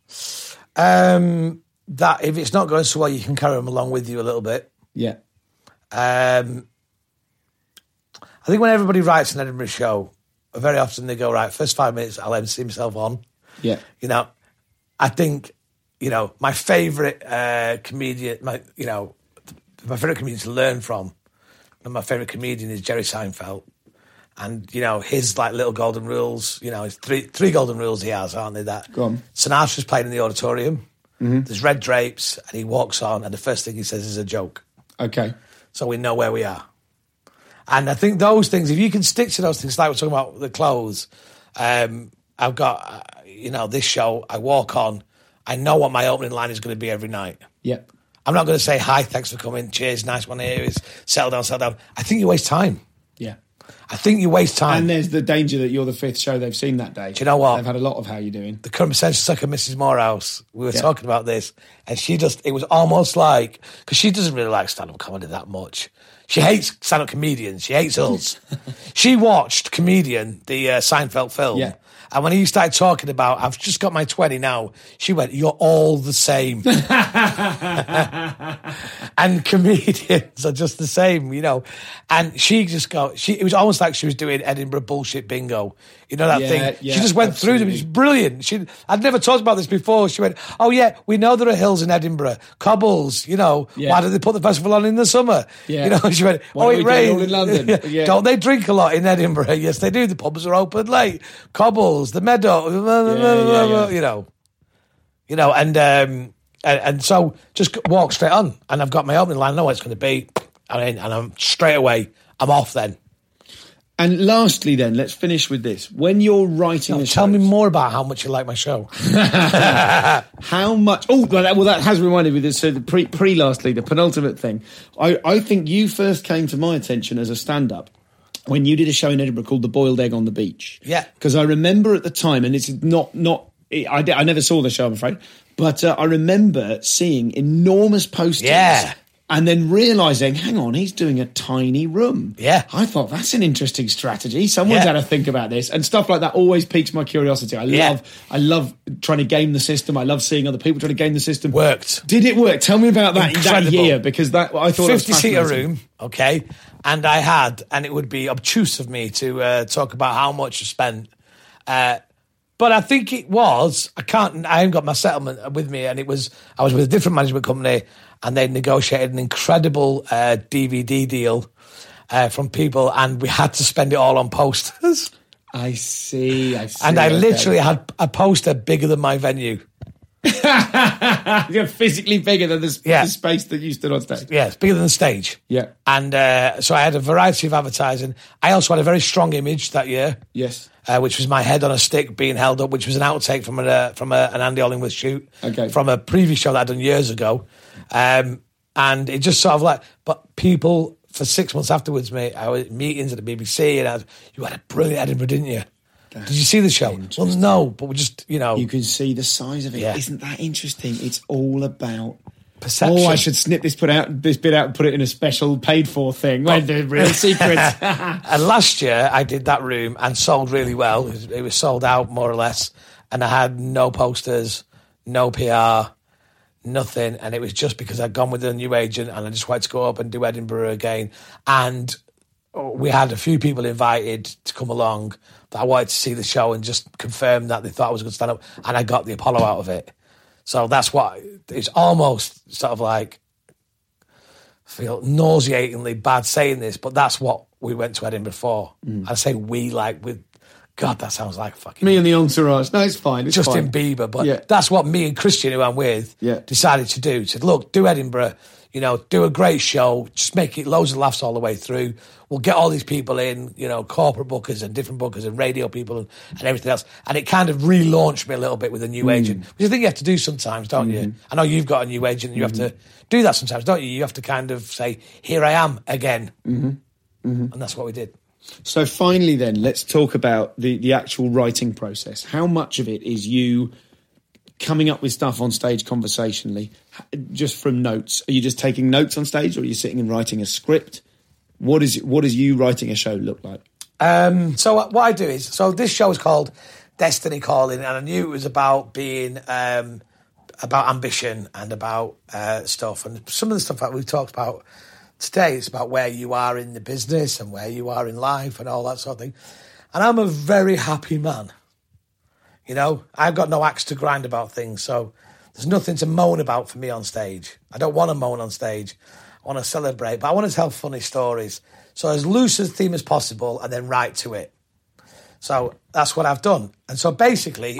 That if it's not going so well, you can carry them along with you a little bit. Yeah. I think when everybody writes an Edinburgh show, very often they go, right, first 5 minutes, I'll MC myself on. Yeah. You know, I think, you know, my favourite comedian, my favourite comedian to learn from, and my favourite comedian is Jerry Seinfeld. And, you know, his, like, little golden rules, you know, his three golden rules he has, aren't they? That Go on. Sinatra's playing in the auditorium. Mm-hmm. There's red drapes, and he walks on, and the first thing he says is a joke. Okay. So we know where we are. And I think those things, if you can stick to those things, like we're talking about the clothes, I've got, this show, I walk on, I know what my opening line is going to be every night. Yep. I'm not going to say, hi, thanks for coming, cheers, nice one here, settle down. I think you waste time. Yeah. I think you waste time. And there's the danger that you're the fifth show they've seen that day. Do you know what? They've had a lot of how you doing. The current potential sucker, Mrs. Morehouse, we were talking about this, and it was almost like, because she doesn't really like stand-up comedy that much. She hates stand-up comedians. She hates us. She watched Comedian, the Seinfeld film. Yeah. And when he started talking about, I've just got my 20 now, she went, you're all the same. And comedians are just the same, you know. And she just it was almost like she was doing Edinburgh bullshit bingo. You know that thing? Yeah, she just went through them. It's brilliant. I'd never talked about this before. She went, oh yeah, we know there are hills in Edinburgh, cobbles, you know. Yeah. Why do they put the festival on in the summer? Yeah. You know, she went, it rains. In London? Yeah. Don't they drink a lot in Edinburgh? Yes, they do. The pubs are open late. Cobbles, the meadow, you know, and so just walk straight on. And I've got my opening line. I know what it's going to be. And I'm straight away. I'm off then. And lastly, then, let's finish with this. When you're writing tell me more about how much you like my show. How much? Oh, well, that has reminded me of this. So the lastly, the penultimate thing. I think you first came to my attention as a stand-up when you did a show in Edinburgh called The Boiled Egg on the Beach. Yeah. Because I remember at the time, and it's I never saw the show, I'm afraid, but I remember seeing enormous posters. Yeah. And then realising, hang on, he's doing a tiny room. Yeah. I thought, that's an interesting strategy. Someone's had to think about this. And stuff like that always piques my curiosity. I love trying to game the system. I love seeing other people trying to game the system. Worked. Did it work? Tell me about that year, because I thought 50-seater room, okay, and it would be obtuse of me to talk about how much I spent. But I think it was, I haven't got my settlement with me, and I was with a different management company, and they negotiated an incredible DVD deal from people, and we had to spend it all on posters. I see. And I literally had a poster bigger than my venue. You're physically bigger than the space that you stood on stage. Yeah, it's bigger than the stage. Yeah. And so I had a variety of advertising. I also had a very strong image that year. Yes. Which was my head on a stick being held up, which was an outtake from an Andy Hollingworth shoot from a previous show that I'd done years ago. And it just sort of but people for 6 months afterwards, mate, I was at meetings at the BBC, and you had a brilliant Edinburgh, didn't you? Did you see the show? Well, no, but we just, You can see the size of it. Yeah. Isn't that interesting? It's all about perception. I should snip this bit out and put it in a special paid-for thing. Where the real secrets. And last year, I did that room and sold really well. It was sold out, more or less. And I had no posters, no PR, nothing. And it was just because I'd gone with a new agent and I just wanted to go up and do Edinburgh again. And we had a few people invited to come along that I wanted to see the show and just confirm that they thought I was going to stand up. And I got the Apollo out of it. So that's what, it's almost sort of like, I feel nauseatingly bad saying this, but that's what we went to Edinburgh for. I say we, God, that sounds like fucking... Me and the entourage. No, it's fine. It's Justin Bieber, but that's what me and Christian, who I'm with, decided to do. Said, look, do Edinburgh, do a great show, just make it loads of laughs all the way through. We'll get all these people in, corporate bookers and different bookers and radio people and everything else. And it kind of relaunched me a little bit with a new agent, which I think you have to do sometimes, don't you? I know you've got a new agent and you have to do that sometimes, don't you? You have to kind of say, here I am again. And that's what we did. So finally then, let's talk about the actual writing process. How much of it is you coming up with stuff on stage conversationally, just from notes? Are you just taking notes on stage, or are you sitting and writing a script? What does you writing a show look like? So what I do is, this show is called Destiny Calling, and I knew it was about being about ambition and about stuff. And some of the stuff that we've talked about today is about where you are in the business and where you are in life and all that sort of thing. And I'm a very happy man. I've got no axe to grind about things, so there's nothing to moan about for me on stage. I don't want to moan on stage. I want to celebrate, but I want to tell funny stories. So as loose a theme as possible, and then write to it. So that's what I've done. And so basically,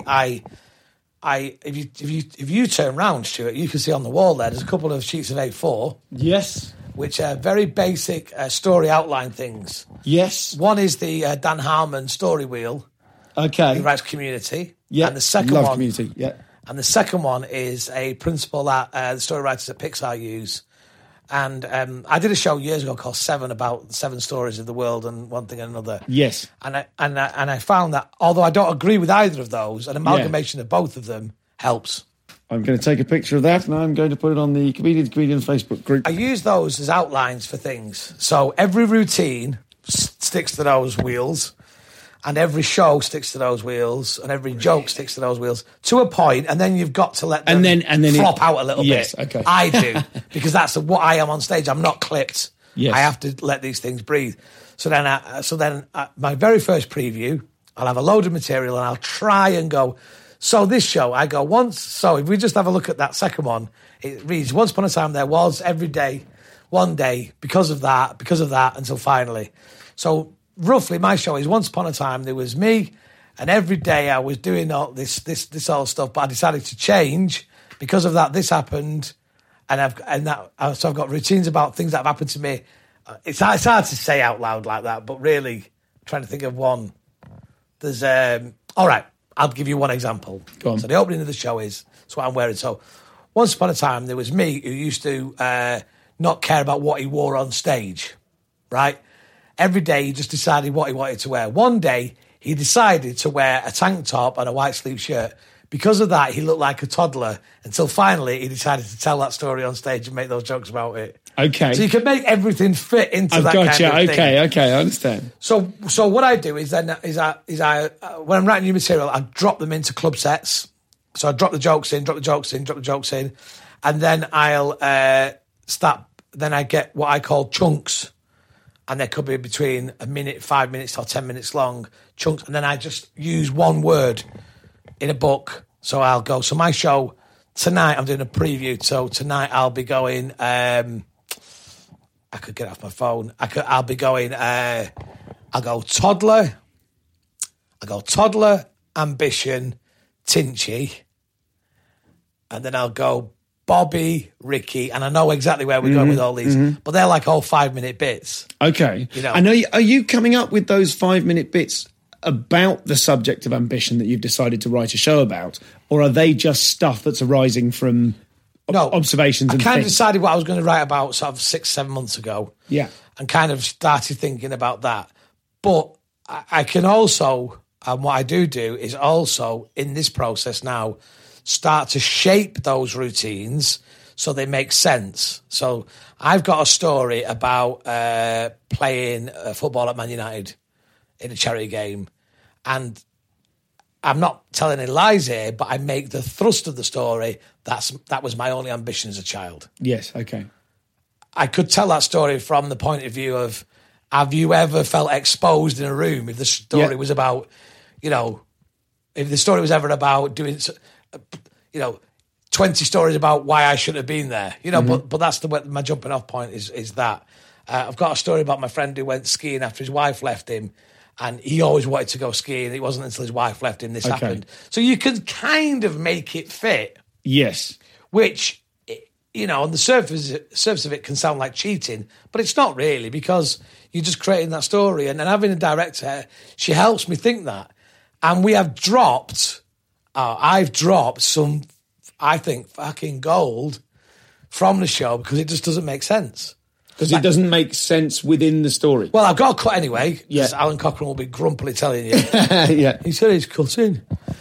if you turn round, Stuart, you can see on the wall there's a couple of sheets of A4. Yes. Which are very basic story outline things. Yes. One is the Dan Harmon story wheel. Okay. He writes Community. Yeah. And the second Love one, Community. Yeah. And the second one is a principle that the story writers at Pixar use. And I did a show years ago called Seven, about 7 stories of the world and one thing and another. Yes. And I found that although I don't agree with either of those, an amalgamation of both of them helps. I'm going to take a picture of that and I'm going to put it on the Comedians Facebook group. I use those as outlines for things. So every routine sticks to those wheels, and every show sticks to those wheels, and every joke sticks to those wheels to a point, and then you've got to let them flop out a little bit. Yes, okay. I do, because that's what I am on stage. I'm not clipped. Yes. I have to let these things breathe. So then my very first preview, I'll have a load of material and I'll try and go, so this show, I go once, so if we just have a look at that second one, it reads, once upon a time there was, every day, one day, because of that, until finally. So roughly my show is, once upon a time there was me, and every day I was doing all this all stuff, but I decided to change. Because of that, this happened, so I've got routines about things that have happened to me. It's hard to say out loud like that, but really, I'm trying to think of one. There's, all right, I'll give you one example. Go on. So the opening of the show is, that's what I'm wearing. So once upon a time, there was me who used to not care about what he wore on stage, right? Every day he just decided what he wanted to wear. One day he decided to wear a tank top and a white sleeve shirt. Because of that, he looked like a toddler, until finally he decided to tell that story on stage and make those jokes about it. Okay. So you can make everything fit into that kind of thing. Okay, I understand. So what I do is when I'm writing new material, I drop them into club sets. So I drop the jokes in, and then I'll then I get what I call chunks, and there could be between a minute, 5 minutes, or 10 minutes long chunks, and then I just use one word in a book. So I'll go. So my show tonight, I'm doing a preview. So tonight I'll be going. I could get off my phone. I'll be going. I'll go toddler. I'll go toddler, ambition, Tinchy, and then I'll go Bobby, Ricky, and I know exactly where we're going with all these, but they're like all 5-minute bits. Okay. You know. And are you coming up with those 5-minute bits about the subject of ambition that you've decided to write a show about, or are they just stuff that's arising from observations and I kind of things? decided what I was going to write about sort of 6-7 months ago. Yeah. And kind of started thinking about that. But I can also, and what I do is also in this process now, start to shape those routines so they make sense. So I've got a story about playing football at Man United in a charity game. And I'm not telling any lies here, but I make the thrust of the story. That was my only ambition as a child. Yes, okay. I could tell that story from the point of view of, have you ever felt exposed in a room if the story was about, if the story was ever about doing, 20 stories about why I shouldn't have been there, but that's my jumping off point is that. I've got a story about my friend who went skiing after his wife left him, and he always wanted to go skiing. It wasn't until his wife left him this happened. So you can kind of make it fit. Yes. Which, on the surface of it can sound like cheating, but it's not really, because you're just creating that story. And then having a director, she helps me think that. And we have dropped, I've dropped some, I think, fucking gold from the show because it just doesn't make sense. Because it doesn't make sense within the story. Well, I've got to cut anyway, because Yeah. Alan Cochrane will be grumpily telling you. Yeah. He said he's cutting.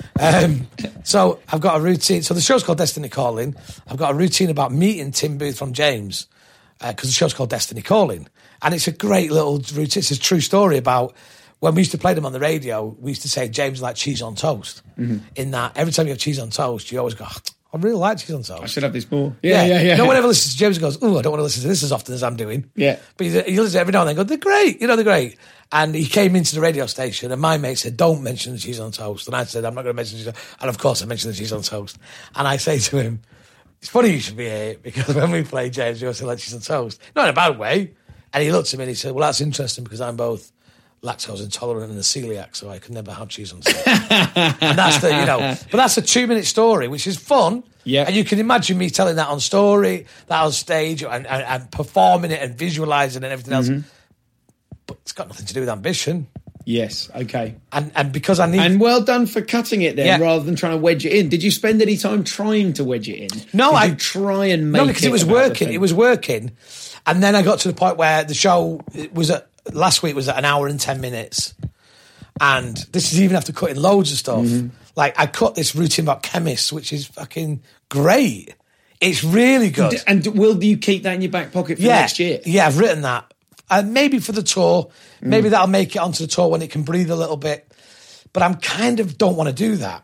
So I've got a routine. So the show's called Destiny Calling. I've got a routine about meeting Tim Booth from James, because the show's called Destiny Calling. And it's a great little routine. It's a true story about when we used to play them on the radio, we used to say James is like cheese on toast. In that every time you have cheese on toast, you always go, I really like cheese on toast. I should have this more. Yeah. No one ever listens to James and goes, I don't want to listen to this as often as I'm doing. Yeah. But you listen every now and then and go, they're great. They're great. And he came into the radio station and my mate said, don't mention the cheese on toast. And I said, I'm not going to mention the cheese on toast. And of course I mentioned the cheese on toast. And I say to him, it's funny you should be here because when we play James, you also like cheese on toast. Not in a bad way. And he looked at me and he said, well, that's interesting because I'm both lactose intolerant and a celiac, so I could never have cheese on toast. And that's but that's a 2-minute story, which is fun. Yeah. And you can imagine me telling that on stage and performing it and visualising and everything else. But it's got nothing to do with ambition. Yes, okay. And because I need... And well done for cutting it then, rather than trying to wedge it in. Did you spend any time trying to wedge it in? No, Did you try and make it... No, because it was working. It was working. And then I got to the point where the show last week was at 1 hour and 10 minutes. And this is even after cutting loads of stuff. Like, I cut this routine about chemists, which is fucking great. It's really good. And will you keep that in your back pocket for next year? Yeah, I've written that. And maybe for the tour. Maybe that'll make it onto the tour when it can breathe a little bit. But I'm kind of don't want to do that.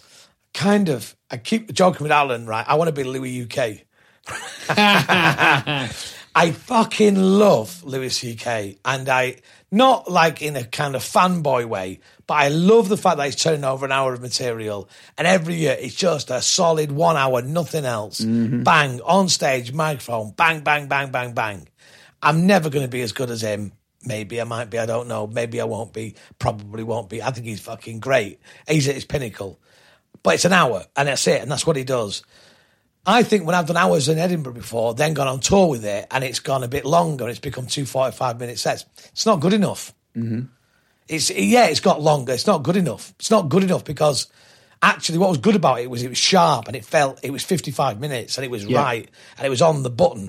I keep joking with Alan, right? I want to be Louis UK. I fucking love Louis C.K. and not like in a kind of fanboy way, but I love the fact that he's turning over 1 hour of material and every year it's just a solid 1 hour, nothing else. Bang, on stage, microphone, bang, bang, bang, bang, bang. I'm never going to be as good as him. Maybe I might be, I don't know. Maybe I won't be, probably won't be. I think he's fucking great. He's at his pinnacle. But it's 1 hour and that's it, and that's what he does. I think when I've done hours in Edinburgh before, then gone on tour with it, and it's gone a bit longer, it's become 2 45-minute sets. It's not good enough. It's got longer. It's not good enough. It's not good enough because actually what was good about it was sharp and it was 55 minutes and it was right and it was on the button.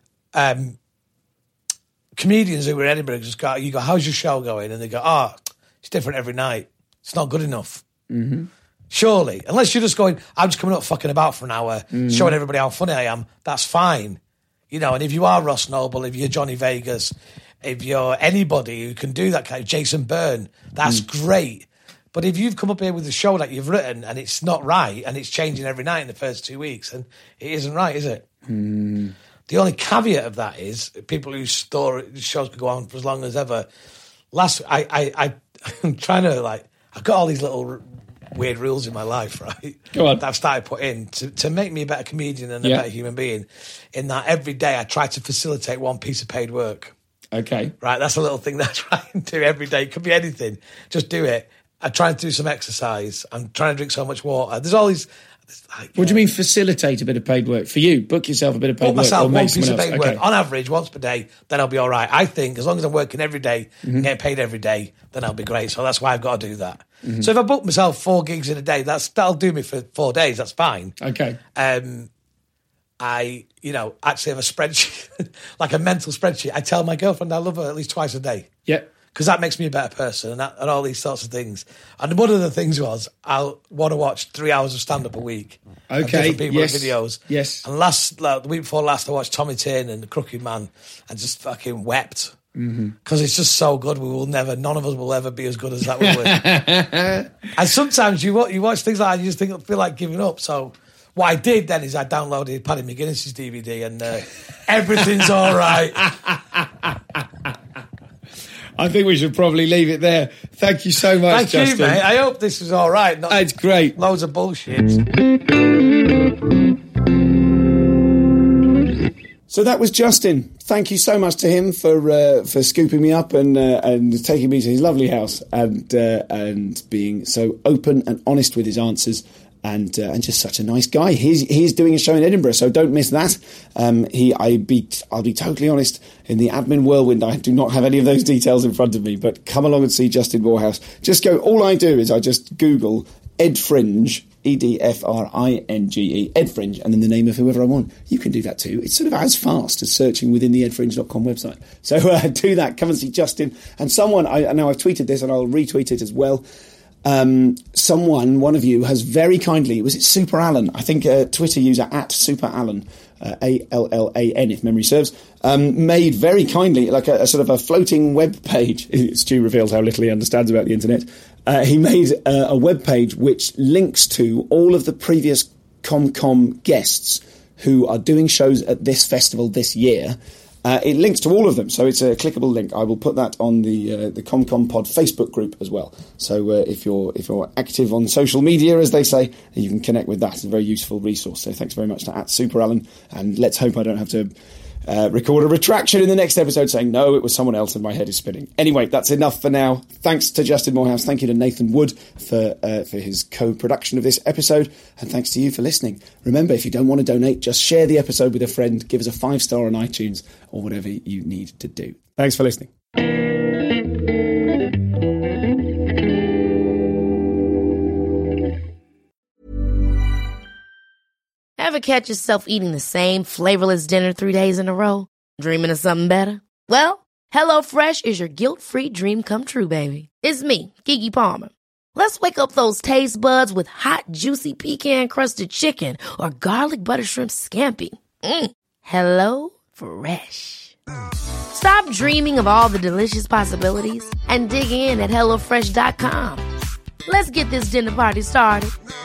Comedians who were in Edinburgh just go, you go, how's your show going? And they go, it's different every night. It's not good enough. Surely, unless you're just going, I'm just coming up fucking about for 1 hour, showing everybody how funny I am, that's fine. And if you are Ross Noble, if you're Johnny Vegas, if you're anybody who can do that kind of Jason Byrne, that's great. But if you've come up here with a show that you've written and it's not right and it's changing every night in the first 2 weeks, and it isn't right, is it? The only caveat of that is people whose shows could go on for as long as ever. I'm trying to I've got all these little weird rules in my life, right? Go on. That I've started putting to make me a better comedian and a better human being. In that every day I try to facilitate one piece of paid work. Okay. Right, that's a little thing that I try and do every day. It could be anything. Just do it. I try and do some exercise. I'm trying to drink so much water. There's all these... What do you mean facilitate a bit of paid work? For you, book yourself a bit of paid work. Myself, or make one piece of paid work. Okay. On average, once per day, then I'll be all right. I think as long as I'm working every day and getting paid every day, then I'll be great. So that's why I've got to do that. So if I book myself 4 gigs in a day, that'll do me for 4 days. That's fine. Okay. I, actually have a spreadsheet, like a mental spreadsheet. I tell my girlfriend I love her at least twice a day. Yeah. Because that makes me a better person and all these sorts of things. And one of the things was I'll want to watch 3 hours of stand-up a week. Okay, different people videos. Yes. And the week before last, I watched Tommy Tiernan and The Crooked Man and just fucking wept. Because it's just so good. None of us will ever be as good as that we were. And sometimes you watch things like that and you just feel like giving up. So what I did then is I downloaded Paddy McGuinness's DVD and everything's all right. I think we should probably leave it there. Thank you so much, Justin. Thank you, mate. I hope this was all right. It's great. Loads of bullshit. So that was Justin. Thank you so much to him for scooping me up and taking me to his lovely house and being so open and honest with his answers. And just such a nice guy. He's doing a show in Edinburgh, so don't miss that. I'll be totally honest, in the admin whirlwind, I do not have any of those details in front of me, but come along and see Justin Moorhouse. All I do is I just Google Ed Fringe, EDFRINGE, Ed Fringe, and then the name of whoever I want. You can do that too. It's sort of as fast as searching within the edfringe.com website. So do that. Come and see Justin. And someone, I know I've tweeted this and I'll retweet it as well. One of you has very kindly, was it Super Alan? I think Twitter user @Super Alan, ALLAN, if memory serves, made very kindly like a sort of a floating web page. Stu reveals how little he understands about the internet. He made a web page which links to all of the previous ComCom guests who are doing shows at this festival this year. It links to all of them, so it's a clickable link. I will put that on the ComCom Pod Facebook group as well. So if you're active on social media, as they say, you can connect with that. It's a very useful resource. So thanks very much to @SuperAlan, and let's hope I don't have to record a retraction in the next episode saying, no, it was someone else and my head is spinning. Anyway, that's enough for now. Thanks to Justin Moorhouse. Thank you to Nathan Wood for his co-production of this episode. And thanks to you for listening. Remember, if you don't want to donate, just share the episode with a friend. Give us a 5-star on iTunes or whatever you need to do. Thanks for listening. Ever catch yourself eating the same flavorless dinner 3 days in a row? Dreaming of something better? Well, HelloFresh is your guilt-free dream come true, baby. It's me, Keke Palmer. Let's wake up those taste buds with hot, juicy pecan-crusted chicken or garlic butter shrimp scampi. Hello Fresh. Stop dreaming of all the delicious possibilities and dig in at HelloFresh.com. Let's get this dinner party started.